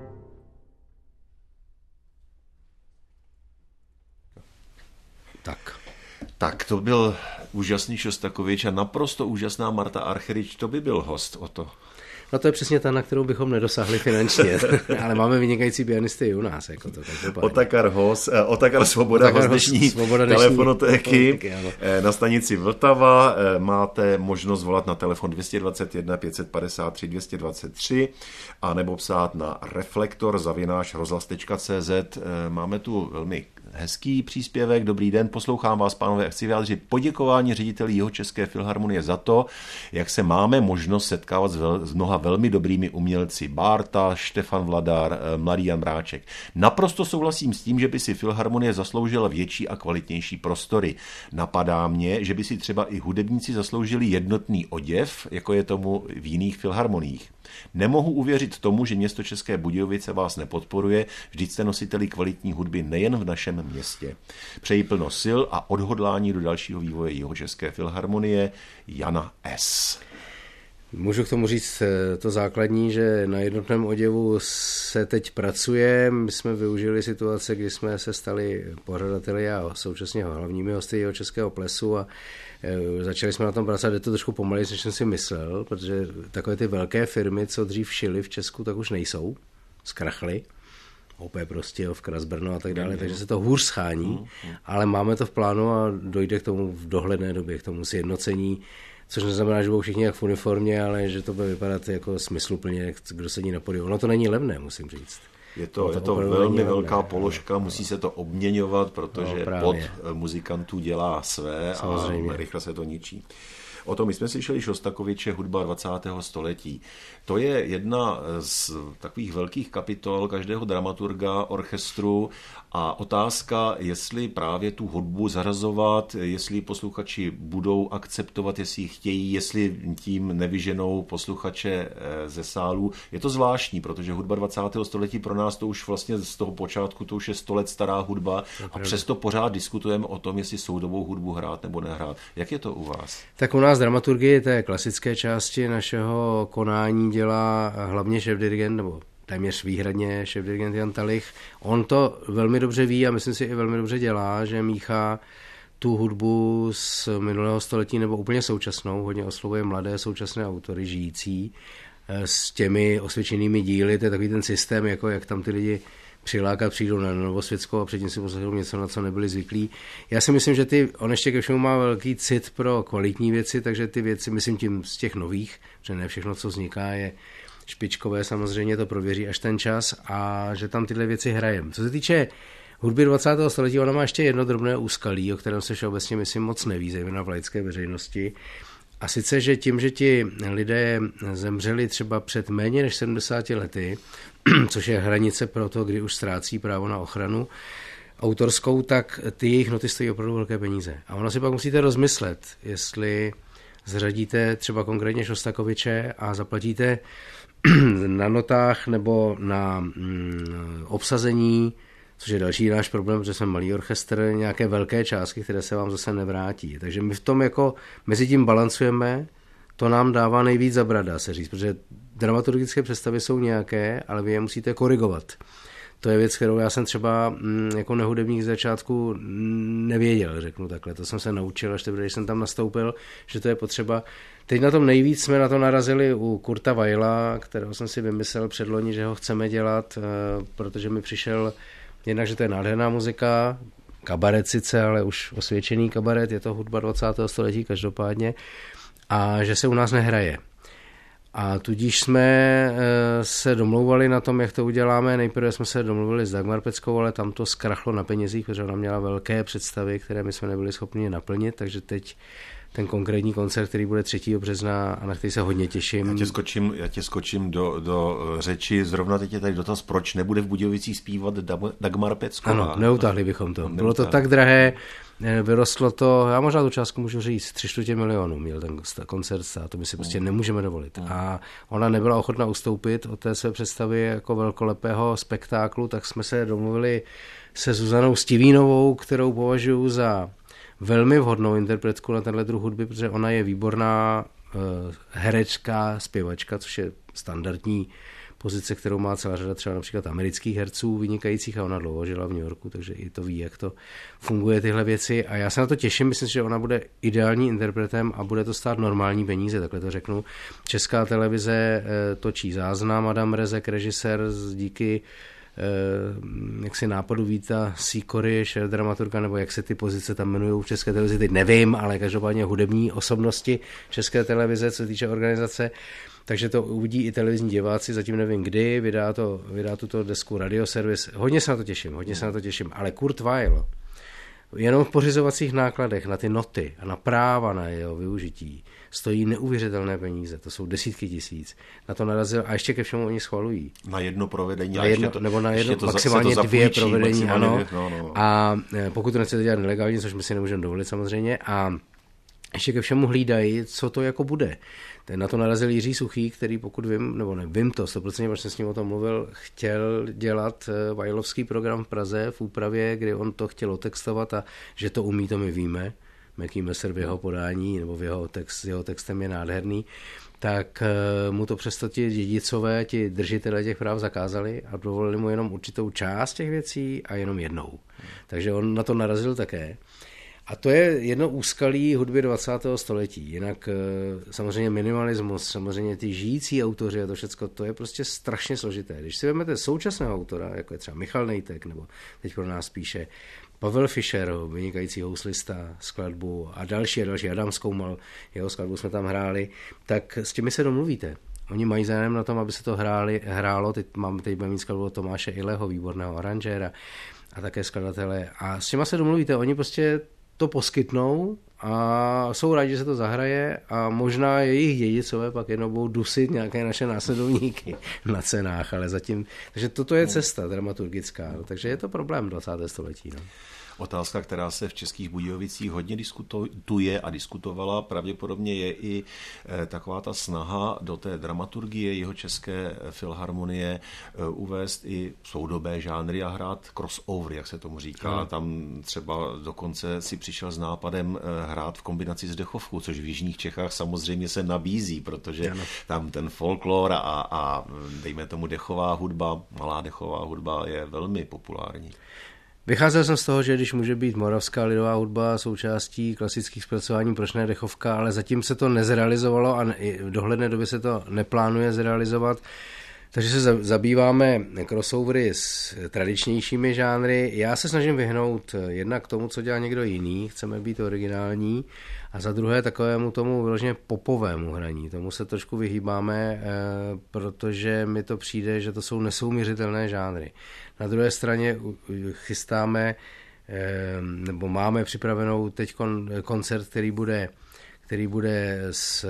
Tak. Tak to byl úžasný Šostakovič a naprosto úžasná Marta Archerič, to by byl host o to. No to je přesně ta, na kterou bychom nedosáhli finančně, ale máme vynikající pianisty i u nás. Jako to, Otakar Hos, Otakar Svoboda, host dnešní telefonotéky na stanici Vltava. Máte možnost volat na telefon dvě stě dvacet jedna pět set padesát tři dvě stě dvacet tři a nebo psát na reflektor zavináč rozhlas tečka cé zet. Máme tu velmi hezký příspěvek. Dobrý den, poslouchám vás, pánové, a chci vyjádřit poděkování řediteli Jihočeské filharmonie za to, jak se máme možnost setkávat s, vel, s mnoha velmi dobrými umělci. Bárta, Štefan Vladar, mladý Jan Mráček. Naprosto souhlasím s tím, že by si filharmonie zasloužila větší a kvalitnější prostory. Napadá mě, že by si třeba i hudebníci zasloužili jednotný oděv, jako je tomu v jiných filharmoniích. Nemohu uvěřit tomu, že město České Budějovice vás nepodporuje, vždyť jste nositeli kvalitní hudby nejen v našem městě. Přeji plno sil a odhodlání do dalšího vývoje Jihočeské filharmonie. Jana S. Můžu k tomu říct to základní, že na jednotném oděvu se teď pracuje. My jsme využili situace, kdy jsme se stali pořadateli a současně hlavními hosty Jihočeského plesu a začali jsme na tom pracovat, je to trošku pomaleji, než jsem si myslel, protože takové ty velké firmy, co dřív šily v Česku, tak už nejsou, zkrachly. O P prostě, v Kras Brno a tak dále, takže se to hůř schání, ale máme to v plánu a dojde k tomu v dohledné době, k tomu sjednocení, což neznamená, že budou všichni jak v uniformě, ale že to bude vypadat jako smysluplně, kdo sedí na podiu. Ono to není levné, musím říct. Je to, je to velmi velká položka, musí se to obměňovat, protože no, pod muzikantů dělá své Samozřejmě. A rychle se to ničí. O tom my jsme slyšeli Šostakoviče, hudba dvacátého století. To je jedna z takových velkých kapitol každého dramaturga, orchestru a otázka, jestli právě tu hudbu zařazovat, jestli posluchači budou akceptovat, jestli ji chtějí, jestli tím nevyženou posluchače ze sálu. Je to zvláštní, protože hudba dvacátého století pro nás to už vlastně z toho počátku, to už je sto let stará hudba a přesto pořád diskutujeme o tom, jestli soudobou hudbu hrát nebo nehrát. Jak je to u vás? Tak u nás dramaturgii té klasické části našeho konání dělá hlavně šéfdirigent, nebo téměř výhradně šéfdirigent Jan Talich. On to velmi dobře ví a myslím si i velmi dobře dělá, že míchá tu hudbu z minulého století nebo úplně současnou, hodně oslovuje mladé současné autory žijící s těmi osvědčenými díly, to je takový ten systém, jako jak tam ty lidi přilákat, přijdou na Novosvětskou a předtím si poslechnou něco, na co nebyli zvyklí. Já si myslím, že ty, on ještě ke všemu má velký cit pro kvalitní věci, takže ty věci, myslím tím z těch nových, že ne všechno, co vzniká, je špičkové, samozřejmě to prověří až ten čas a že tam tyhle věci hrajem. Co se týče hudby dvacátého století, ona má ještě jedno drobné úskalí, o kterém se všeobecně myslím moc neví, zejména v laické veřejnosti. A sice, že tím, že ti lidé zemřeli třeba před méně než sedmdesáti lety, což je hranice pro to, kdy už ztrácí právo na ochranu autorskou, tak ty jejich noty stojí opravdu velké peníze. A ono si pak musíte rozmyslet, jestli zřadíte třeba konkrétně Šostakoviče a zaplatíte na notách nebo na mm, obsazení, což je další náš problém, protože jsme malý orchestr, nějaké velké částky, které se vám zase nevrátí. Takže my v tom jako mezi tím balancujeme, to nám dává nejvíc zabrat, dá se říct, protože dramaturgické představy jsou nějaké, ale vy je musíte korigovat. To je věc, kterou já jsem třeba jako nehudebník z začátku nevěděl, řeknu takhle. To jsem se naučil, až teprve, když jsem tam nastoupil, že to je potřeba. Teď na tom nejvíc jsme na to narazili u Kurta Weila, kterého jsem si vymyslel předloni, že ho chceme dělat, protože mi přišel jednak, že to je nádherná muzika, kabaret sice, ale už osvědčený kabaret, je to hudba dvacátého století každopádně, a že se u nás nehraje. A tudíž jsme se domlouvali na tom, jak to uděláme. Nejprve jsme se domluvili s Dagmar Peckou, ale tam to zkrachlo na penězích, protože ona měla velké představy, které my jsme nebyli schopni naplnit, takže teď ten konkrétní koncert, který bude třetího března a na který se hodně těším. Já tě skočím, já tě skočím do, do řeči. Zrovna teď je tady dotaz, proč nebude v Budějovicích zpívat Dagmar Pecková. Ano, neutáhli bychom to. Neutáhli. Bylo to tak drahé, vyrostlo to, já možná tu částku můžu říct, tři čtvrtě milionů měl ten koncert, a to my si prostě nemůžeme dovolit. A ona nebyla ochotna ustoupit od té své představy jako velkolepého spektáklu, tak jsme se domluvili se Zuzanou Stivínovou, kterou považuji za velmi vhodnou interpretku na tenhle druh hudby, protože ona je výborná uh, herečka, zpěvačka, což je standardní pozice, kterou má celá řada třeba například amerických herců vynikajících a ona dlouho žila v New Yorku, takže i to ví, jak to funguje tyhle věci a já se na to těším, myslím, že ona bude ideální interpretem a bude to stát normální peníze, takhle to řeknu. Česká televize točí záznam, Adam Rezek, režisér, díky jak si nápadu Víta Sýkory, šéfdramaturga, nebo jak se ty pozice tam jmenují v České televizi, teď nevím, ale každopádně hudební osobnosti České televize, co se týče organizace, takže to uvidí i televizní diváci, zatím nevím kdy, vydá, to, vydá tuto desku Radioservis, hodně se na to těším, hodně se na to těším, ale Kurt Weill, jenom v pořizovacích nákladech na ty noty a na práva na jeho využití stojí neuvěřitelné peníze, to jsou desítky tisíc. Na to narazil a ještě ke všemu oni schvalují. Na jedno provedení. Na jedno, to, nebo na jedno, to, maximálně to dvě provedení, maximálně ano. Dvě, no, no. A pokud to nechcete dělat nelegálně, což my si nemůžeme dovolit samozřejmě, a ještě ke všemu hlídají, co to jako bude. Ten na to narazil Jiří Suchý, který pokud vím, nebo nevím to, sto procent, protože jsem s ním o tom mluvil, chtěl dělat Weilovský program v Praze v úpravě, kdy on to chtěl otextovat a že to umí, to my víme. Mackie Messer v jeho podání, nebo v jeho, text, jeho textem je nádherný, tak mu to přesto ti dědicové, ti držitelé těch práv zakázali a dovolili mu jenom určitou část těch věcí a jenom jednou. Takže on na to narazil také. A to je jedno úskalí hudby dvacátého století. Jinak samozřejmě minimalismus, samozřejmě ty žijící autoři a to všecko, to je prostě strašně složité. Když si vezmete současného autora, jako je třeba Michal Nejtek, nebo teď pro nás píše Pavel Fischer, vynikající houslista, skladbu a další a další, Adam Zkoumal, jeho skladbu jsme tam hráli, tak s těmi se domluvíte. Oni mají zájem na tom, aby se to hráli, hrálo, teď mám teď mít skladbu Tomáše Ileho, výborného aranžéra a také skladatele. A s těma se domluvíte, oni prostě to poskytnou a jsou rádi, že se to zahraje a možná jejich dědicové pak jednou budou dusit nějaké naše následovníky na cenách, ale zatím, takže toto je cesta dramaturgická, takže je to problém dvacátého století. No. Otázka, která se v Českých Budějovicích hodně diskutuje a diskutovala, pravděpodobně je i taková ta snaha do té dramaturgie jeho české filharmonie uvést i soudobé žánry a hrát crossover, jak se tomu říká. Hmm. Tam třeba dokonce si přišel s nápadem hrát v kombinaci s dechovkou, což v jižních Čechách samozřejmě se nabízí, protože ano. Tam ten folklor a, a dejme tomu dechová hudba, malá dechová hudba je velmi populární. Vycházel jsem z toho, že když může být moravská lidová hudba součástí klasických zpracování, proč ne dechovka, ale zatím se to nezrealizovalo a v dohledné době se to neplánuje zrealizovat. Takže se zabýváme crossovery s tradičnějšími žánry. Já se snažím vyhnout jednak k tomu, co dělá někdo jiný, chceme být originální, a za druhé takovému tomu vyloženě popovému hraní. Tomu se trošku vyhýbáme, protože mi to přijde, že to jsou nesouměřitelné žánry. Na druhé straně chystáme, nebo máme připravenou teď koncert, který bude který bude s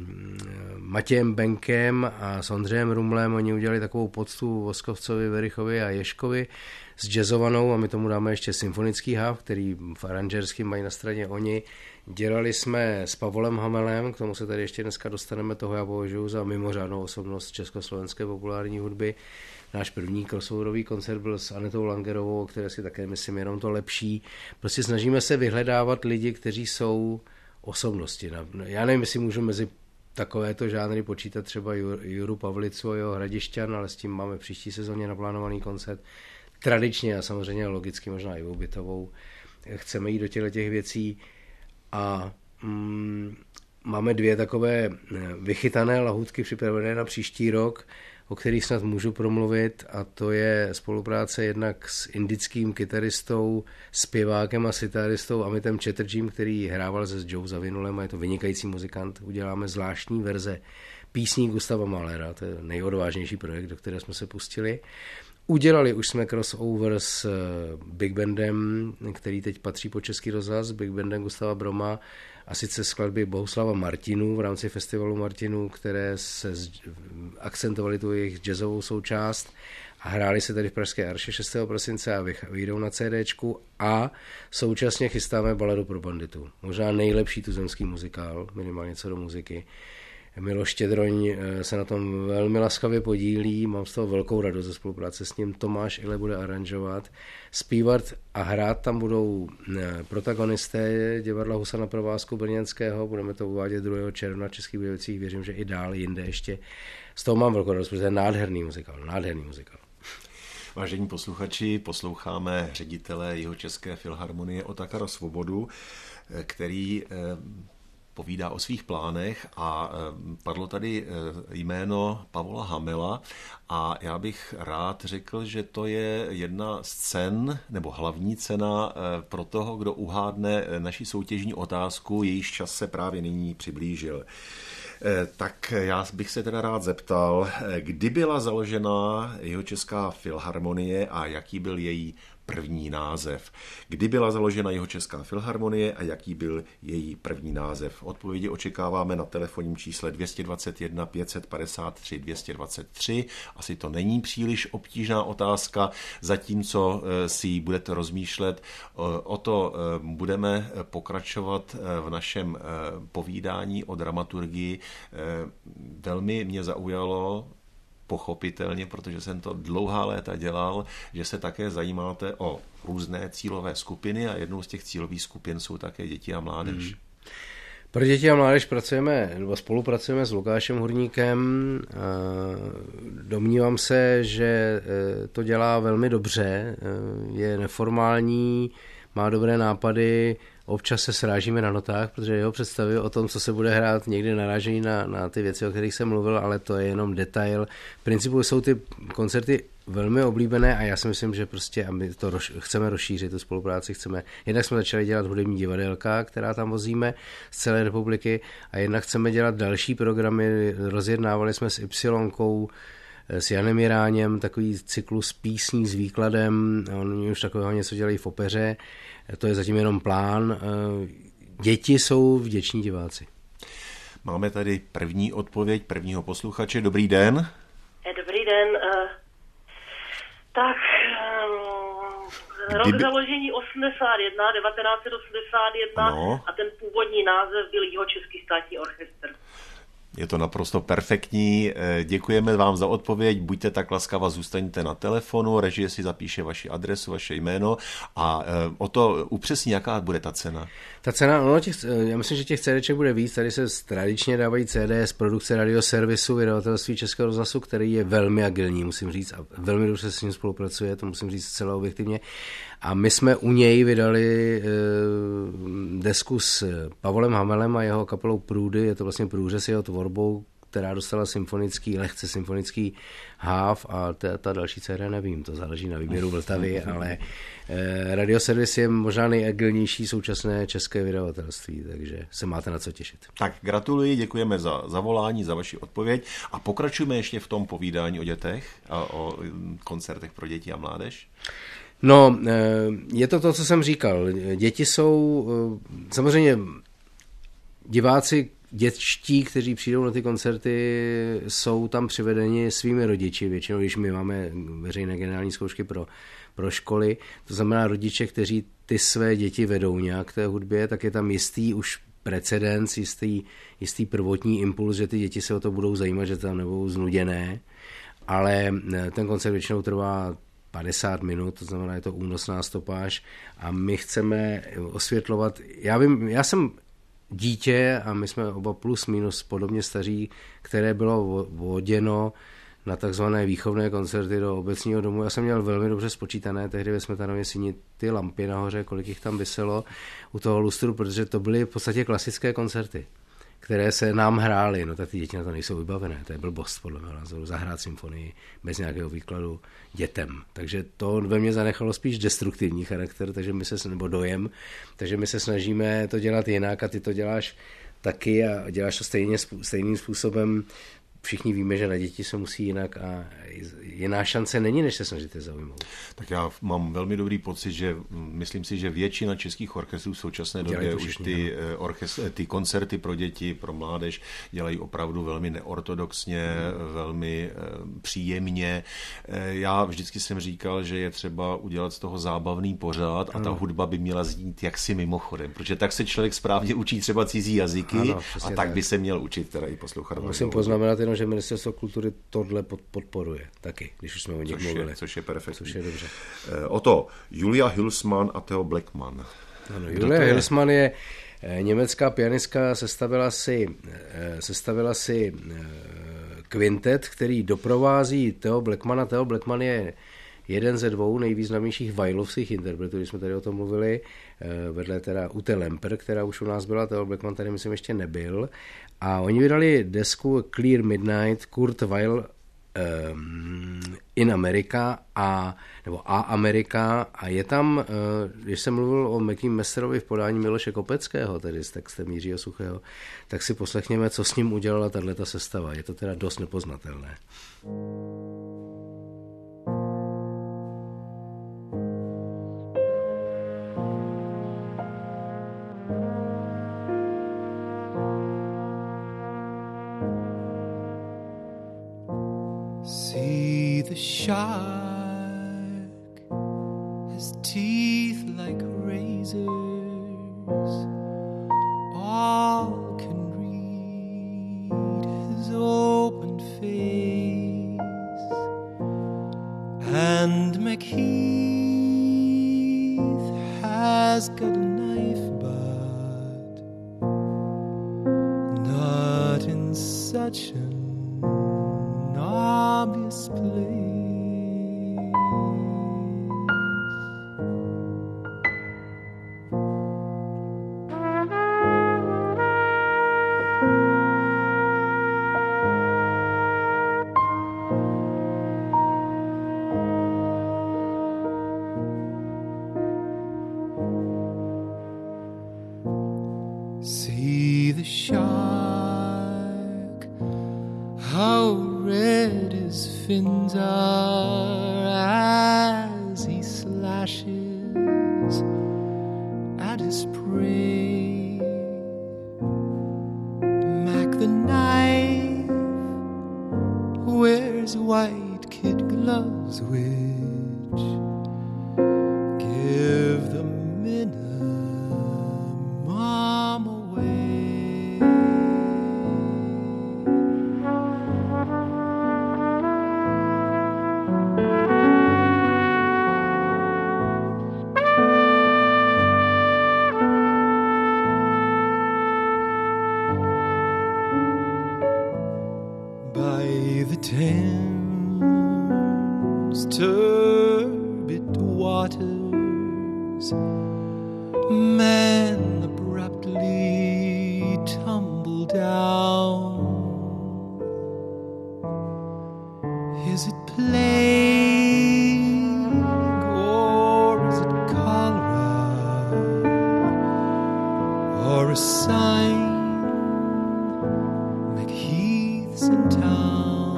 Matějem Benkem a s Ondřejem Rumlem. Oni udělali takovou poctu Voskovcovi, Verichovi a Ješkovi s jazzovanou a my tomu dáme ještě symfonický hav, který v aranžerským mají na straně oni. Dělali jsme s Pavlem Hamelem, k tomu se tady ještě dneska dostaneme, toho já považuji za mimořádnou osobnost československé populární hudby. Náš první crossoverový koncert byl s Anetou Langerovou, které si také myslím jenom to lepší. Prostě snažíme se vyhledávat lidi, kteří jsou osobnosti. Já nevím, jestli můžu mezi takovéto žánry počítat třeba Juru Pavlicu a jeho Hradišťan, ale s tím máme příští sezóně naplánovaný koncert. Tradičně a samozřejmě logicky možná i Bytovou. Chceme jít do těchto těch věcí a mm, máme dvě takové vychytané lahůdky připravené na příští rok, o kterých snad můžu promluvit, a to je spolupráce jednak s indickým kytaristou, zpěvákem a sitaristou Amitem Chatterjeem, který hrával se s Joe Zawinulem a je to vynikající muzikant. Uděláme zvláštní verze písní Gustava Mahlera, to je nejodvážnější projekt, do které jsme se pustili. Udělali už jsme crossover s Big Bandem, který teď patří po Český rozhlas, Big Bandem Gustava Broma, a sice skladby Bohuslava Martinů v rámci festivalu Martinů, které se akcentovaly tu jejich jazzovou součást a hráli se tady v Pražské Arše šestého prosince a vyjdou na CDčku, a současně chystáme baladu pro banditu. Možná nejlepší tuzemský muzikál, minimálně co do muziky. Miloš Štědroň se na tom velmi laskavě podílí, mám z toho velkou radost ze spolupráce s ním. Tomáš Ile bude aranžovat, zpívat a hrát tam budou protagonisté divadla Husa na provázku brněnského, budeme to uvádět druhého června v Českých Budějovicích, věřím, že i dál jinde ještě. z toho mám velkou radost, protože to je nádherný muzikál, nádherný muzikál. Vážení posluchači, posloucháme ředitele Jihočeské filharmonie Otakara Svobodu, který povídá o svých plánech a padlo tady jméno Pavola Hamela a já bych rád řekl, že to je jedna z cen, nebo hlavní cena pro toho, kdo uhádne naši soutěžní otázku, jejíž čas se právě nyní přiblížil. Tak já bych se teda rád zeptal, kdy byla založena Jihočeská filharmonie a jaký byl její první název. Kdy byla založena Jihočeská filharmonie a jaký byl její první název? Odpovědi očekáváme na telefonním čísle dvě stě dvacet jedna pět set padesát tři dvě stě dvacet tři. Asi to není příliš obtížná otázka, zatímco si ji budete rozmýšlet. O to budeme pokračovat v našem povídání o dramaturgii. Velmi mě zaujalo, pochopitelně, protože jsem to dlouhá léta dělal, že se také zajímáte o různé cílové skupiny a jednou z těch cílových skupin jsou také děti a mládež. Hmm. Pro děti a mládež pracujeme, nebo spolupracujeme s Lukášem Hurníkem. Domnívám se, že to dělá velmi dobře, je neformální, má dobré nápady, občas se srážíme na notách, protože jeho představy o tom, co se bude hrát, někdy narážejí na, na ty věci, o kterých jsem mluvil, ale to je jenom detail. V principu jsou ty koncerty velmi oblíbené a já si myslím, že prostě a my to roz, chceme rozšířit, tu spolupráci chceme. Jednak jsme začali dělat hudební divadelka, která tam vozíme z celé republiky a jednak chceme dělat další programy. Rozjednávali jsme s Ypsilonkou, s Janem Jiráněm takový cyklus písní s výkladem, oni už takového něco dělají v opeře, to je zatím jenom plán. Děti jsou vděční diváci. Máme tady první odpověď prvního posluchače. Dobrý den. Dobrý den. Tak, rok Kdyby... založení osmdesát jedna, devatenáct set osmdesát jedna no. A ten původní název byl Jihočeský státní orchestr. Je to naprosto perfektní. Děkujeme vám za odpověď. Buďte tak laskava, zůstaňte na telefonu, režie si zapíše vaši adresu, vaše jméno a o to upřesní, jaká bude ta cena. Ta cena, no, těch, já myslím, že těch CDček bude víc. Tady se tradičně dávají C D z produkce radioservisu, vydavatelství Českého rozhlasu, který je velmi agilní, musím říct, a velmi dobře s ním spolupracuje, to musím říct celé objektivně. A my jsme u něj vydali e, desku s Pavolem Hamelem a jeho kapelou Průdy, je to vlastně průřez jeho tvorbou, která dostala symfonický, lehce symfonický háv a ta, ta další C D nevím, to záleží na výběru Vltavy, ale e, radioservis je možná nejagilnější současné české vydavatelství, takže se máte na co těšit. Tak gratuluji, děkujeme za zavolání, za vaši odpověď a pokračujeme ještě v tom povídání o dětech a o koncertech pro děti a mládež. No, je to to, co jsem říkal. Děti jsou, samozřejmě diváci dětští, kteří přijdou na ty koncerty, jsou tam přivedeni svými rodiči, většinou, když my máme veřejné generální zkoušky pro, pro školy, to znamená rodiče, kteří ty své děti vedou nějak k té hudbě, tak je tam jistý už precedens, jistý, jistý prvotní impuls, že ty děti se o to budou zajímat, že tam nebudou znuděné, ale ten koncert většinou trvá padesát minut, to znamená, je to únosná stopáž a my chceme osvětlovat, já vím, já jsem dítě a my jsme oba plus minus podobně staří, které bylo voděno na takzvané výchovné koncerty do obecního domu. Já jsem měl velmi dobře spočítané tehdy ve Smetanově síni ty lampy nahoře, kolik jich tam viselo u toho lustru, protože to byly v podstatě klasické koncerty, které se nám hrály, no tak ty děti na to nejsou vybavené, to je blbost podle mého názoru, zahrát symfonii bez nějakého výkladu dětem. Takže to ve mně zanechalo spíš destruktivní charakter, takže my se, nebo dojem, takže my se snažíme to dělat jinak a ty to děláš taky a děláš to stejně, stejným způsobem. Všichni víme, že na děti se musí jinak a jiná šance není, než se snažit je zaujmout. Tak já mám velmi dobrý pocit, že myslím si, že většina českých orchestrů v současné době už ty, orchestr, ty koncerty pro děti, pro mládež dělají opravdu velmi neortodoxně, hmm. velmi příjemně. Já vždycky jsem říkal, že je třeba udělat z toho zábavný pořad a ano. ta hudba by měla znít jaksi mimochodem, protože tak se člověk správně učí třeba cizí jazyky ano, a tak, tak by se měl učit teda i poslouchat. Musím poznamenat jenom, že Ministerstvo kultury tohle podporuje taky, když už jsme o nich což mluvili. Je, což je perfektní. Což je dobře. O to Julia Hülsmann a Theo Blackman. Ano, Julia Hülsmann je německá pianistka, sestavila si, sestavila si kvintet, který doprovází Theo Blackmana. Theo Blackman je jeden ze dvou nejvýznamnějších vajlovských interpretů, když jsme tady o tom mluvili, vedle teda Ute Lemper, která už u nás byla, Theo Blackman tady myslím ještě nebyl. A oni vydali desku Clear Midnight, Kurt Weill um, in America a, nebo A Amerika, a je tam, když jsem mluvil o Mackie Messerovi v podání Miloše Kopeckého, tedy s textem Jiřího Suchého, tak si poslechněme, co s ním udělala tato sestava. Je to teda dost nepoznatelné. See the shark, his teeth like razors, all can read his open face, and McHeath has got a knife, but not in such an obvious place. See the shark, how red his fins are as he slashes at his prey. Mac the knife wears white kid gloves which give the minimum away. By the Thames turbid waters, men abruptly tumble down. Is it plague or is it cholera or a sign McHeath's in town?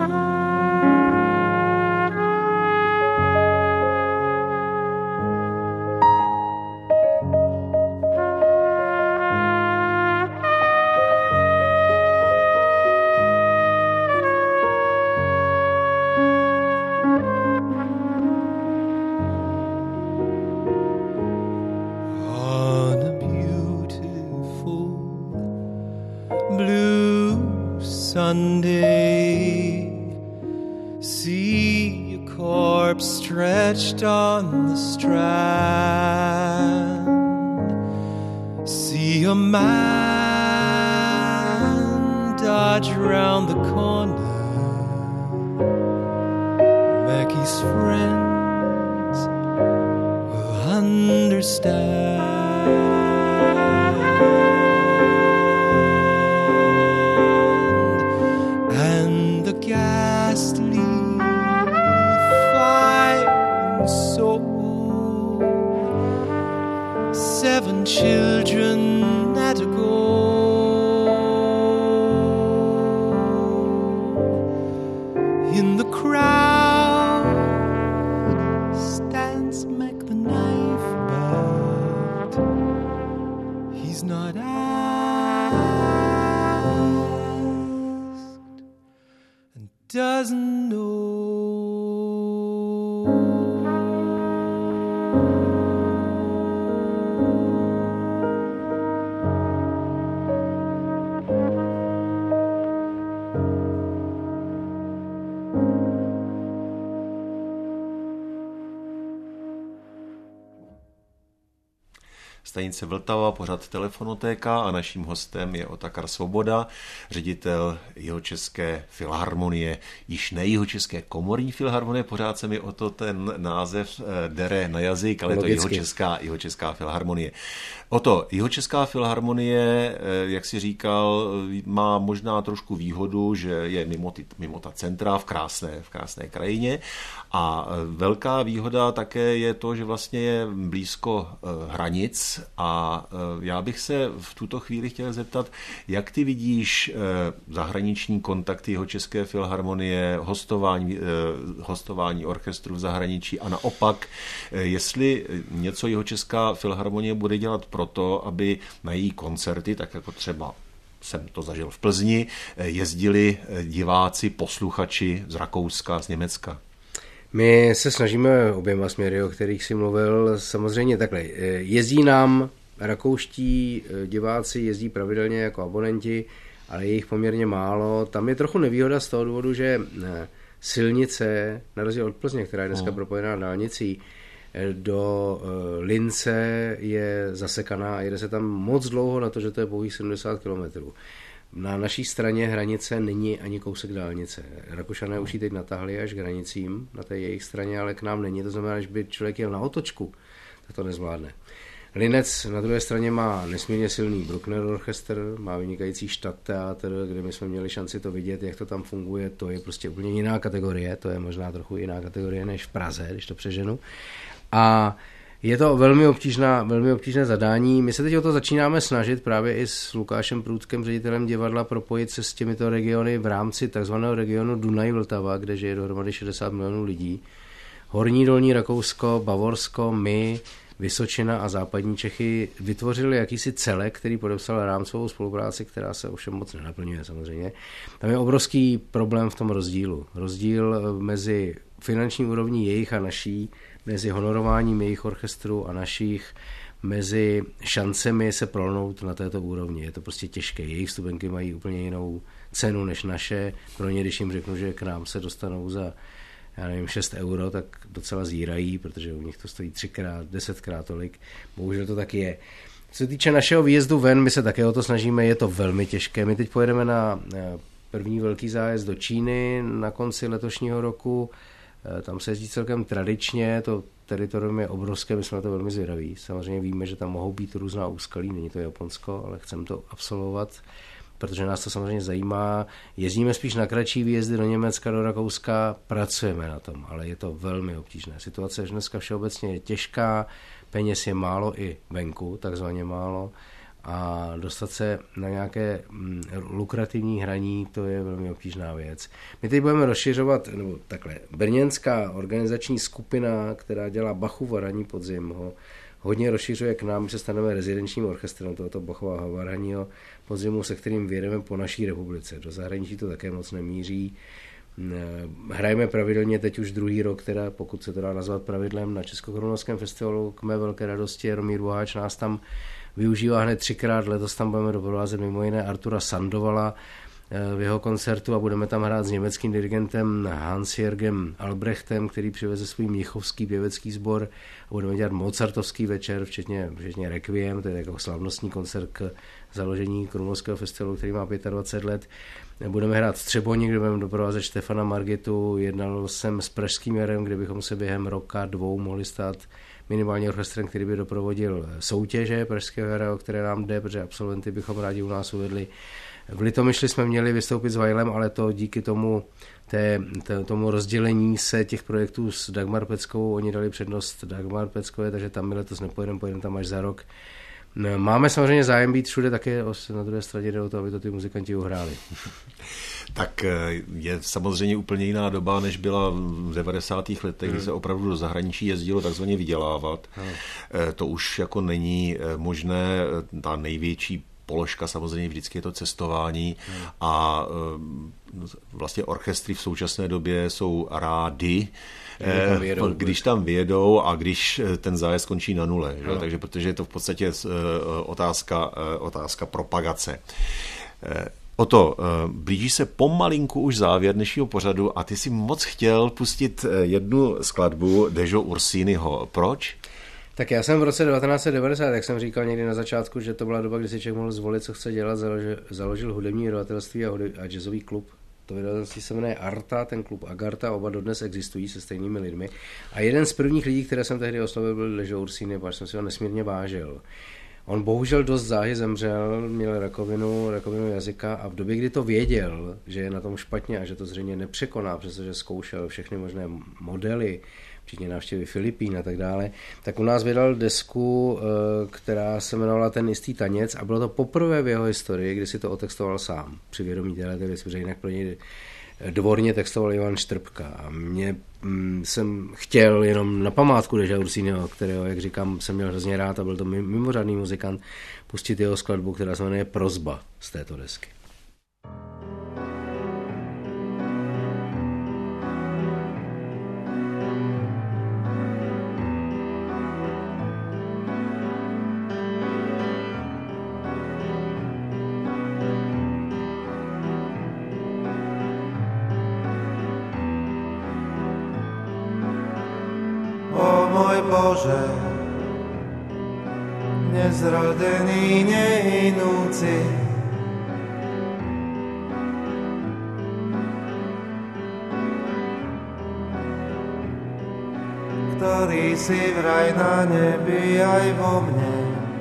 On a beautiful blue Sunday, see a corpse stretched on the strand, see a man dodge round the corner. Mackie's friends will understand. And the ghastly fire and soul, seven children at a go, in the crowd stands Mac the knife, but he's not asked and doesn't know. stanice Vltava, pořad Telefonotéka a naším hostem je Otakar Svoboda, ředitel Jihočeské filharmonie, již ne Jihočeské komorní filharmonie, pořád se mi o to ten název dere na jazyk, ale Logicky. To je Jihočeská, Jihočeská filharmonie. O to, Jihočeská filharmonie, jak si říkal, má možná trošku výhodu, že je mimo, ty, mimo ta centra v krásné, v krásné krajině a velká výhoda také je to, že vlastně je blízko hranic a já bych se v tuto chvíli chtěl zeptat, jak ty vidíš zahraniční kontakty Jihočeské filharmonie, hostování, hostování orchestru v zahraničí a naopak, jestli něco Jihočeská filharmonie bude dělat proto, aby na její koncerty, tak jako třeba jsem to zažil v Plzni, jezdili diváci, posluchači z Rakouska, z Německa. My se snažíme oběma směry, o kterých jsi mluvil. Samozřejmě takhle. Jezdí nám rakouští diváci, jezdí pravidelně jako abonenti, ale je jich poměrně málo. Tam je trochu nevýhoda z toho důvodu, že silnice, na rozdíl od Plzně, která je dneska no. propojená dálnicí, do Lince je zasekaná a jede se tam moc dlouho na to, že to je pouhých sedmdesát kilometrů. Na naší straně hranice není ani kousek dálnice. Rakušané už ji teď natáhli až k hranicím na té jejich straně, ale k nám není. To znamená, že by člověk jel na otočku, tak to nezvládne. Linec na druhé straně má nesmírně silný Bruckner orchestr, má vynikající Stadttheater, kde my jsme měli šanci to vidět, jak to tam funguje. To je prostě úplně jiná kategorie, to je možná trochu jiná kategorie než v Praze, když to přeženu. A je to velmi obtížná, velmi obtížné zadání. My se teď o to začínáme snažit právě i s Lukášem Průdkem, ředitelem divadla, propojit se s těmito regiony v rámci takzvaného regionu Dunaj-Vltava, kde žije dohromady šedesát milionů lidí. Horní dolní Rakousko, Bavorsko, my, Vysočina a západní Čechy vytvořili jakýsi celek, který podepsal rámcovou spolupráci, která se ovšem moc nenaplňuje samozřejmě. Tam je obrovský problém v tom rozdílu. Rozdíl mezi finanční úrovní jejich a naší, mezi honorováním jejich orchestru a našich, mezi šancemi se prolnout na této úrovni. Je to prostě těžké. Jejich vstupenky mají úplně jinou cenu než naše. Pro ně, když jim řeknu, že k nám se dostanou za já nevím, šest euro, tak docela zírají, protože u nich to stojí třikrát, desetkrát tolik. Bohužel to tak je. Co se týče našeho výjezdu ven, my se také o to snažíme, je to velmi těžké. My teď pojedeme na první velký zájezd do Číny na konci letošního roku. Tam se jezdí celkem tradičně, to teritorium je obrovské, my jsme na to velmi zvědaví. Samozřejmě víme, že tam mohou být různá úskalí, není to Japonsko, ale chceme to absolvovat, protože nás to samozřejmě zajímá. Jezdíme spíš na kratší výjezdy do Německa, do Rakouska, pracujeme na tom, ale je to velmi obtížné. Situace dneska všeobecně je těžká, peněz je málo i venku, takzvaně málo, a dostat se na nějaké lukrativní hraní, to je velmi obtížná věc. My teď budeme rozšiřovat, nebo takhle, brněnská organizační skupina, která dělá Bachův ranní podzim, ho hodně rozšiřuje k nám, my se staneme rezidenčním orchestrem tohoto Bachova varhanního podzimu, se kterým vyjedeme po naší republice. Do zahraničí to také moc nemíří. Hrajeme pravidelně teď už druhý rok, teda, pokud se to dá nazvat pravidlem, na Českokrumlovském festivalu. K mé velké radosti Jaromír Boháč nás tam využívá hned třikrát. Letos tam budeme doprovázet mimo jiné Artura Sandovala v jeho koncertu a budeme tam hrát s německým dirigentem Hans-Jürgem Albrechtem, který přiveze svůj mnichovský pěvecký sbor a budeme dělat mozartovský večer, včetně, včetně Requiem, to je jako slavnostní koncert k založení Krumlovského festivalu, který má dvacet pět let. Budeme hrát v Třeboni, kde budeme doprovázet Štefana Margitu. Jednal jsem s Pražským jarem, kde bychom se během roka, dvou mohli stát minimálně orchestrem, který by doprovodil soutěže Pražského jara, o které nám jde, protože absolventy bychom rádi u nás uvedli. V Litomyšli jsme měli vystoupit s Vajlem, ale to díky tomu, té, té, tomu rozdělení se těch projektů s Dagmar Peckou, oni dali přednost Dagmar Peckové, takže tam my letos nepojedeme, pojedeme tam až za rok. Máme samozřejmě zájem být všude, také na druhé straně jde o to, aby to ty muzikanti uhráli. Tak je samozřejmě úplně jiná doba, než byla v devadesátých letech, hmm. kdy se opravdu do zahraničí jezdilo takzvaně vydělávat. Hmm. To už jako není možné, ta největší položka samozřejmě vždycky je to cestování hmm. a vlastně orchestry v současné době jsou rádi, tam vyjedou, když tam vyjedou a když ten zájezd skončí na nule. Že? Takže protože je to v podstatě otázka, otázka propagace. O to, blíží se pomalinku už závěr dnešního pořadu a ty si moc chtěl pustit jednu skladbu Dežo Ursiniho. Proč? Tak já jsem v roce devatenáct set devadesát, jak jsem říkal někdy na začátku, že to byla doba, kdy si člověk mohl zvolit, co chce dělat, založil, založil hudební vydavatelství a, hudeb, a jazzový klub. To vydavatelství se jmenuje Arta, ten klub Agarta, oba dodnes existují se stejnými lidmi. A jeden z prvních lidí, které jsem tehdy oslovil, byl Dežo Ursíny, protože jsem si ho nesmírně vážil. On bohužel dost záhy zemřel, měl rakovinu, rakovinu jazyka a v době, kdy to věděl, že je na tom špatně a že to zřejmě nepřekoná, přestože zkoušel všechny možné modely, včetně návštěvy Filipín a tak dále, tak u nás vydal desku, která se jmenovala Ten jistý tanec a bylo to poprvé v jeho historii, kdy si to otextoval sám, při vědomí téhleté věci, protože jinak pro něj dvorně textoval Ivan Štrbka a mě mm, jsem chtěl jenom na památku Deža Ursínyho, kterého, jak říkám, jsem měl hrozně rád a byl to mimořádný muzikant, pustit jeho skladbu, která se jmenuje Prosba z této desky. Bože, nezrodený, nehynúci, ktorý si vraj na nebi aj vo mne.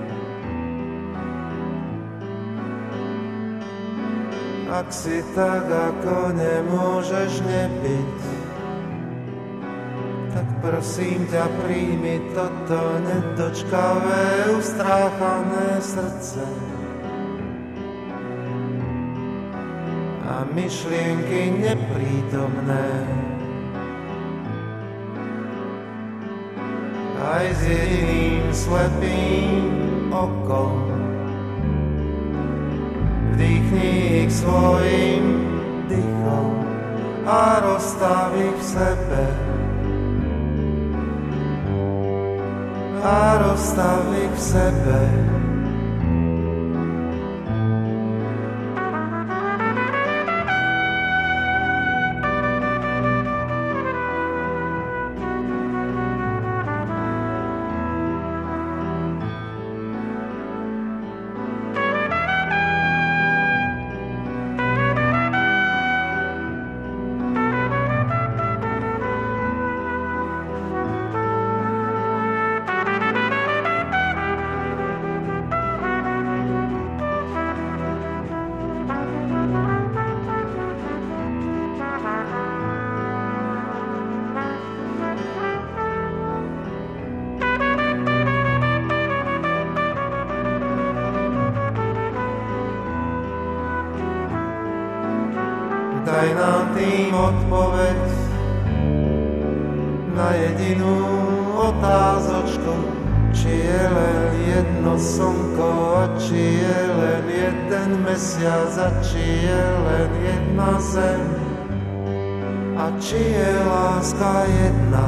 Ak si tak, ako nemôžeš nebyť, tak prosím ťa, príjmi toto nedočkavé, ustráchané srdce a myšlienky neprítomné. Aj s jediným slepým okom vdýchni ich svojim dychom a rozstav ich v sebe. A rozstav ich v sebe. Daj nám tým odpoveď na jedinú otázočku, či je len jedno slnko a či je len jeden mesiac a či je len jedna zem a či je láska jedna.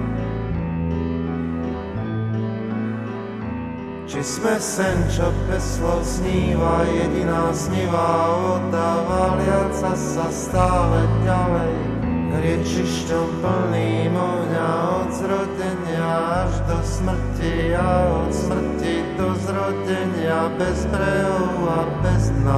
Či sme sen, čo bez slov sníva, jediná snivá voda, valiaca sa stále ďalej, riečišťom plným ohňa od zrodenia až do smrti a od smrti do zrodenia, bez brehov a bez dna.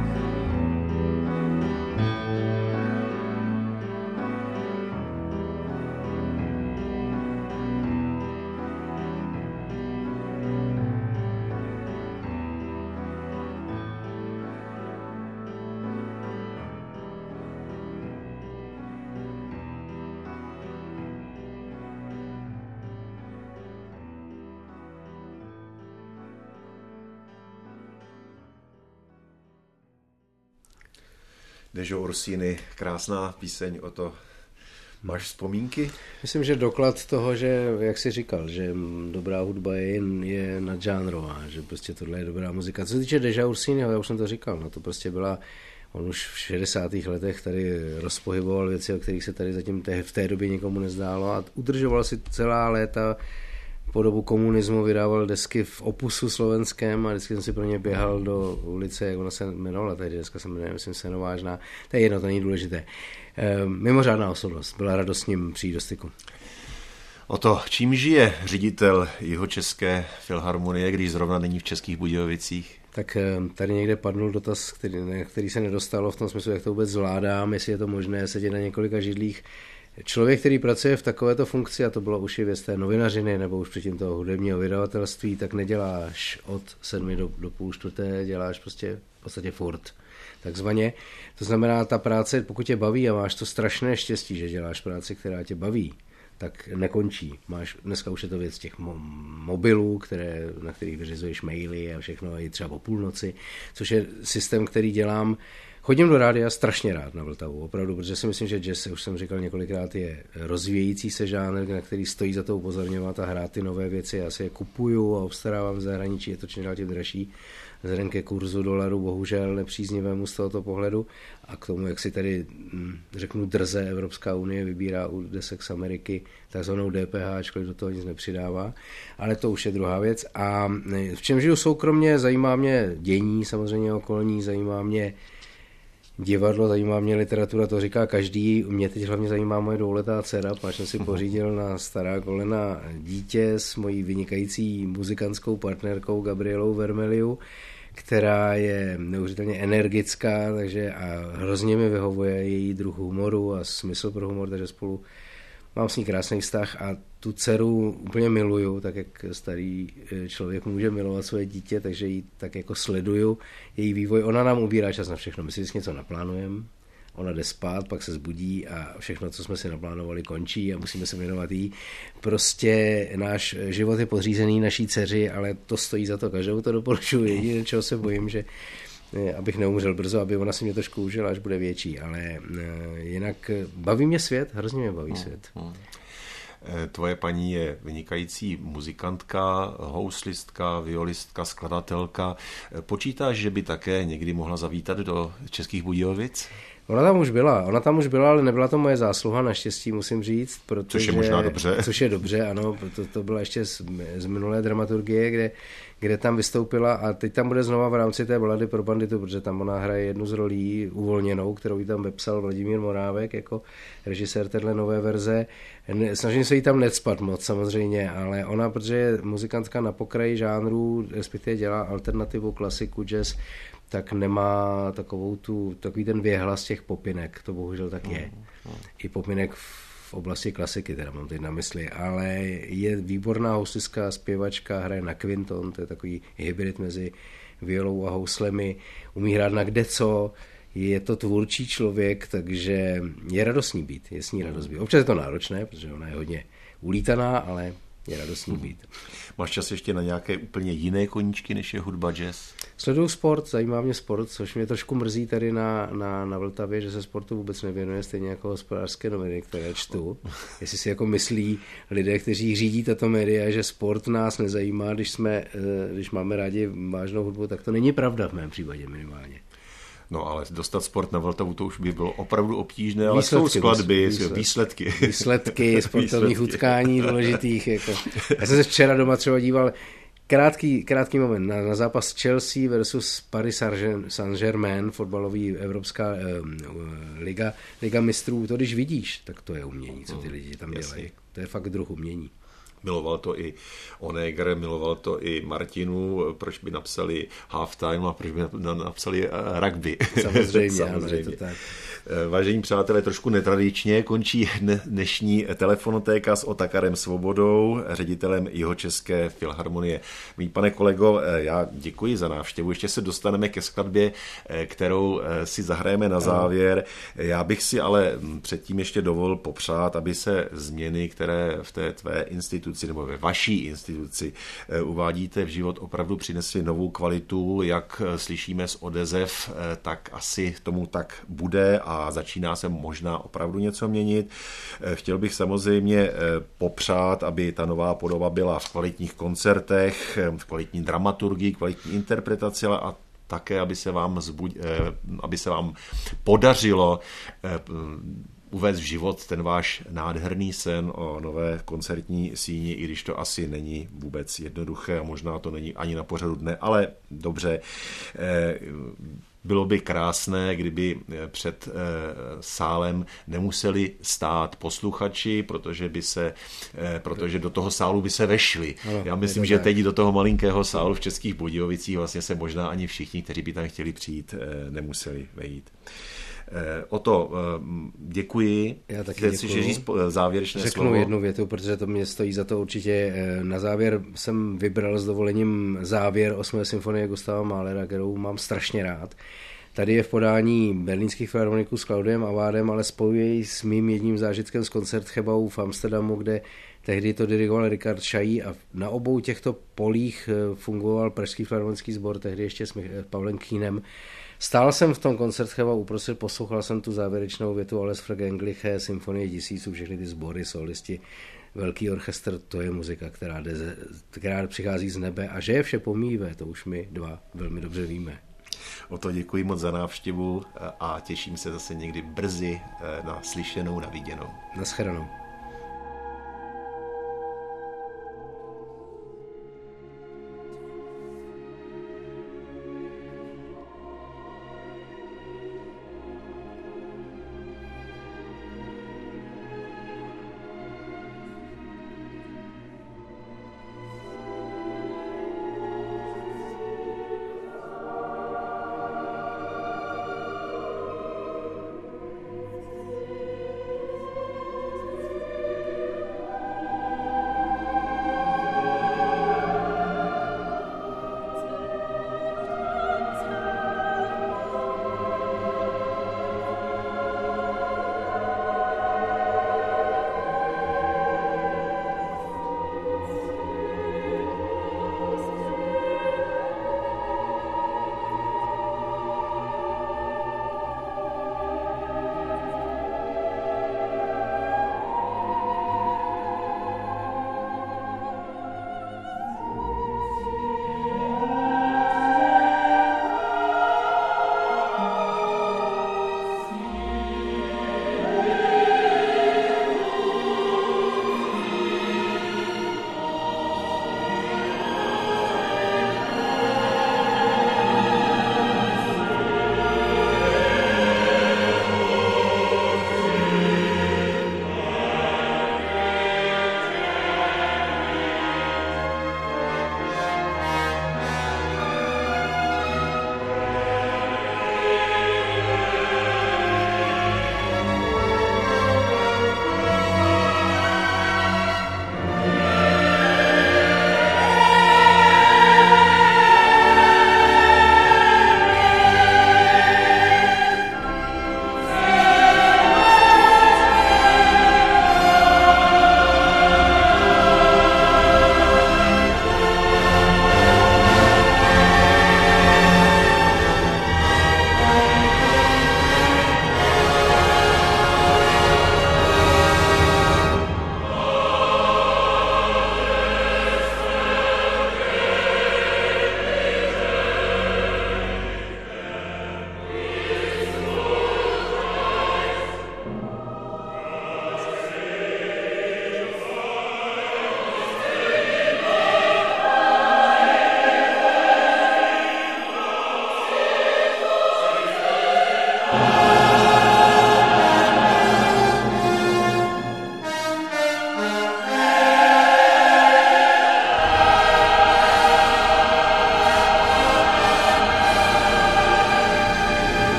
Dežo Ursíny, krásná píseň o to. Máš vzpomínky? Myslím, že doklad toho, že, jak jsi říkal, že dobrá hudba je, je nadžánrová, že prostě tohle je dobrá muzika. Co se týče Deža Ursínyho, já už jsem to říkal, no to prostě byla, on už v šedesátých letech tady rozpohyboval věci, o kterých se tady zatím té, v té době nikomu nezdálo a udržoval si celá léta po dobu komunismu, vydával desky v Opusu slovenském a vždycky jsem si pro ně běhal do ulice, jak ona se jmenovala, tady dneska se jmenuje, myslím, Senovážná, to je jedno, to není důležité. E, mimořádná osobnost, byla radost s ním přijít do styku. O to, čím žije ředitel Jihočeské filharmonie, když zrovna není v Českých Budějovicích? Tak tady někde padnul dotaz, který, který se nedostalo v tom smyslu, jak to vůbec zvládám, jestli je to možné sedět na několika židlích. Člověk, který pracuje v takovéto funkci, a to bylo už i věc té novinařiny nebo už předtím toho hudebního vydavatelství, tak neděláš od sedmi do, do půl čtvrté, děláš prostě v podstatě furt, takzvaně. To znamená, ta práce, pokud tě baví a máš to strašné štěstí, že děláš práci, která tě baví, tak nekončí. Máš, dneska už je to věc těch mo- mobilů, které, na kterých vyřizuješ maily a všechno, i třeba o půlnoci, což je systém, který dělám. Chodím do rádia strašně rád na Vltavu, opravdu, protože si myslím, že jazz, už jsem říkal několikrát, je rozvíjející se žánr, na který stojí za to upozorňovat a hrát ty nové věci. Já si je kupuju a obstarávám v zahraničí, je to čím dál tím dražší. Vzhledem ke kurzu dolaru, bohužel nepříznivému z tohoto pohledu. A k tomu, jak si tady, řeknu, drze Evropská unie vybírá u desek z Ameriky takzvanou D P H, ačkoliv do toho nic nepřidává. Ale to už je druhá věc. A v čem žiju soukromně, zajímá mě dění, samozřejmě okolní, zajímá mě divadlo, zajímá mě literatura, to říká každý. Mě teď hlavně zajímá moje dvouletá dcera, páč jsem si pořídil na stará kolena dítě s mojí vynikající muzikantskou partnerkou Gabrielou Vermeliu, která je neuvěřitelně energická, takže a hrozně mi vyhovuje její druh humoru a smysl pro humor, takže spolu mám s ní krásný vztah a tu dceru úplně miluju, tak jak starý člověk může milovat své dítě, takže ji tak jako sleduju, její vývoj. Ona nám ubírá čas na všechno, my si vždycky něco naplánujeme, ona jde spát, pak se zbudí a všechno, co jsme si naplánovali, končí a musíme se věnovat jí. Prostě náš život je podřízený naší dceři, ale to stojí za to, každou to doporučuji. Jediné, čeho se bojím, že abych neumřel brzo, aby ona si mě trošku užila, až bude větší, ale jinak baví mě svět, hrozně mě baví svět. Tvoje paní je vynikající muzikantka, houslistka, violistka, skladatelka. Počítáš, že by také někdy mohla zavítat do Českých Budějovic? Ona tam už byla, ona tam už byla, ale nebyla to moje zásluha, naštěstí musím říct. Protože, což je možná dobře. Což je dobře, ano, to, to byla ještě z, z minulé dramaturgie, kde, kde tam vystoupila a teď tam bude znova v rámci té Balady pro banditu, protože tam ona hraje jednu z rolí uvolněnou, kterou jí tam vepsal Vladimír Morávek jako režisér téhle nové verze. Snažím se jí tam necpat moc samozřejmě, ale ona, protože je muzikantka na pokraji žánrů, respektive dělá alternativu, klasiku, jazz, tak nemá takovou tu, takový ten věhlas těch popinek, to bohužel tak je. I popinek v oblasti klasiky, teda mám teď na mysli, ale je výborná houslistka, zpěvačka, hraje na quinton, to je takový hybrid mezi violou a houslemi, umí hrát na kdeco, je to tvůrčí člověk, takže je radostný být, je s ní radost být. Občas je to náročné, protože ona je hodně ulítaná, ale je radostný být. Máš čas ještě na nějaké úplně jiné koníčky, než je hudba, jazz? Sleduju sport, zajímá mě sport, což mě trošku mrzí tady na, na, na Vltavě, že se sportu vůbec nevěnuje, stejně jako Hospodářské noviny, které čtu. Jestli si jako myslí lidé, kteří řídí tato média, že sport nás nezajímá, když, jsme, když máme rádi vážnou hudbu, tak to není pravda v mém případě minimálně. No ale dostat sport na Vltavu, to už by bylo opravdu obtížné, ale výsledky, jsou skladby, výsledky. výsledky. Výsledky sportovních utkání důležitých. Jako. Já jsem se včera doma třeba díval, krátký, krátký moment, na, na zápas Chelsea versus Paris Saint-Germain, fotbalový evropská eh, liga, liga mistrů, to když vidíš, tak to je umění, co ty lidi tam dělají. To je fakt druh umění. Miloval to i Onegr, miloval to i Martinu, proč by napsali halftime a proč by napsali rugby. Samozřejmě, Samozřejmě. Ano, to tak. Vážení přátelé, trošku netradičně končí dnešní telefonotéka s Otakarem Svobodou, ředitelem Jihočeské filharmonie. Mý pane kolego, já děkuji za návštěvu. Ještě se dostaneme ke skladbě, kterou si zahrajeme na závěr. Já bych si ale předtím ještě dovolil popřát, aby se změny, které v té tvé instituci nebo ve vaší instituci uvádíte v život, opravdu přinesly novou kvalitu. Jak slyšíme z odezev, tak asi tomu tak bude a a začíná se možná opravdu něco měnit. Chtěl bych samozřejmě popřát, aby ta nová podoba byla v kvalitních koncertech, v kvalitní dramaturgii, kvalitní interpretaci a také, aby se vám, zbud... aby se vám podařilo uvést v život ten váš nádherný sen o nové koncertní síni, i když to asi není vůbec jednoduché a možná to není ani na pořadu dne, ale dobře. bylo by krásné, kdyby před sálem nemuseli stát posluchači, protože by se, protože do toho sálu by se vešli. Ano, Já myslím, že teď do toho malinkého sálu v Českých Budějovicích vlastně se možná ani všichni, kteří by tam chtěli přijít, nemuseli vejít. Oto, děkuji. Já taky děkuji. Chceš říct závěrečné Řeknu slovo? jednu větu, protože to mě stojí za to určitě. Na závěr jsem vybral s dovolením závěr osmé symfonie Gustava Mahlera, kterou mám strašně rád. Tady je v podání berlínských filharmoniků s Claudiem Avádem, ale spojuje s mým jedním zážitkem z Koncertgebouw v Amsterdamu, kde tehdy to dirigoval Richard Chailly a na obou těchto polích fungoval Pražský filharmonický sbor, tehdy ještě s Pavlem Kínem. Stál jsem v tom Koncertgebouw uprostřed, poslouchal jsem tu závěrečnou větu Alles Vergängliche, Symfonie tisíců, všechny ty sbory, solisti, velký orchestr, to je muzika, která, jde, která přichází z nebe a že je vše pomíjivé, to už my dva velmi dobře víme. O to děkuji moc za návštěvu a těším se zase někdy brzy na slyšenou, na viděnou. Naschledanou.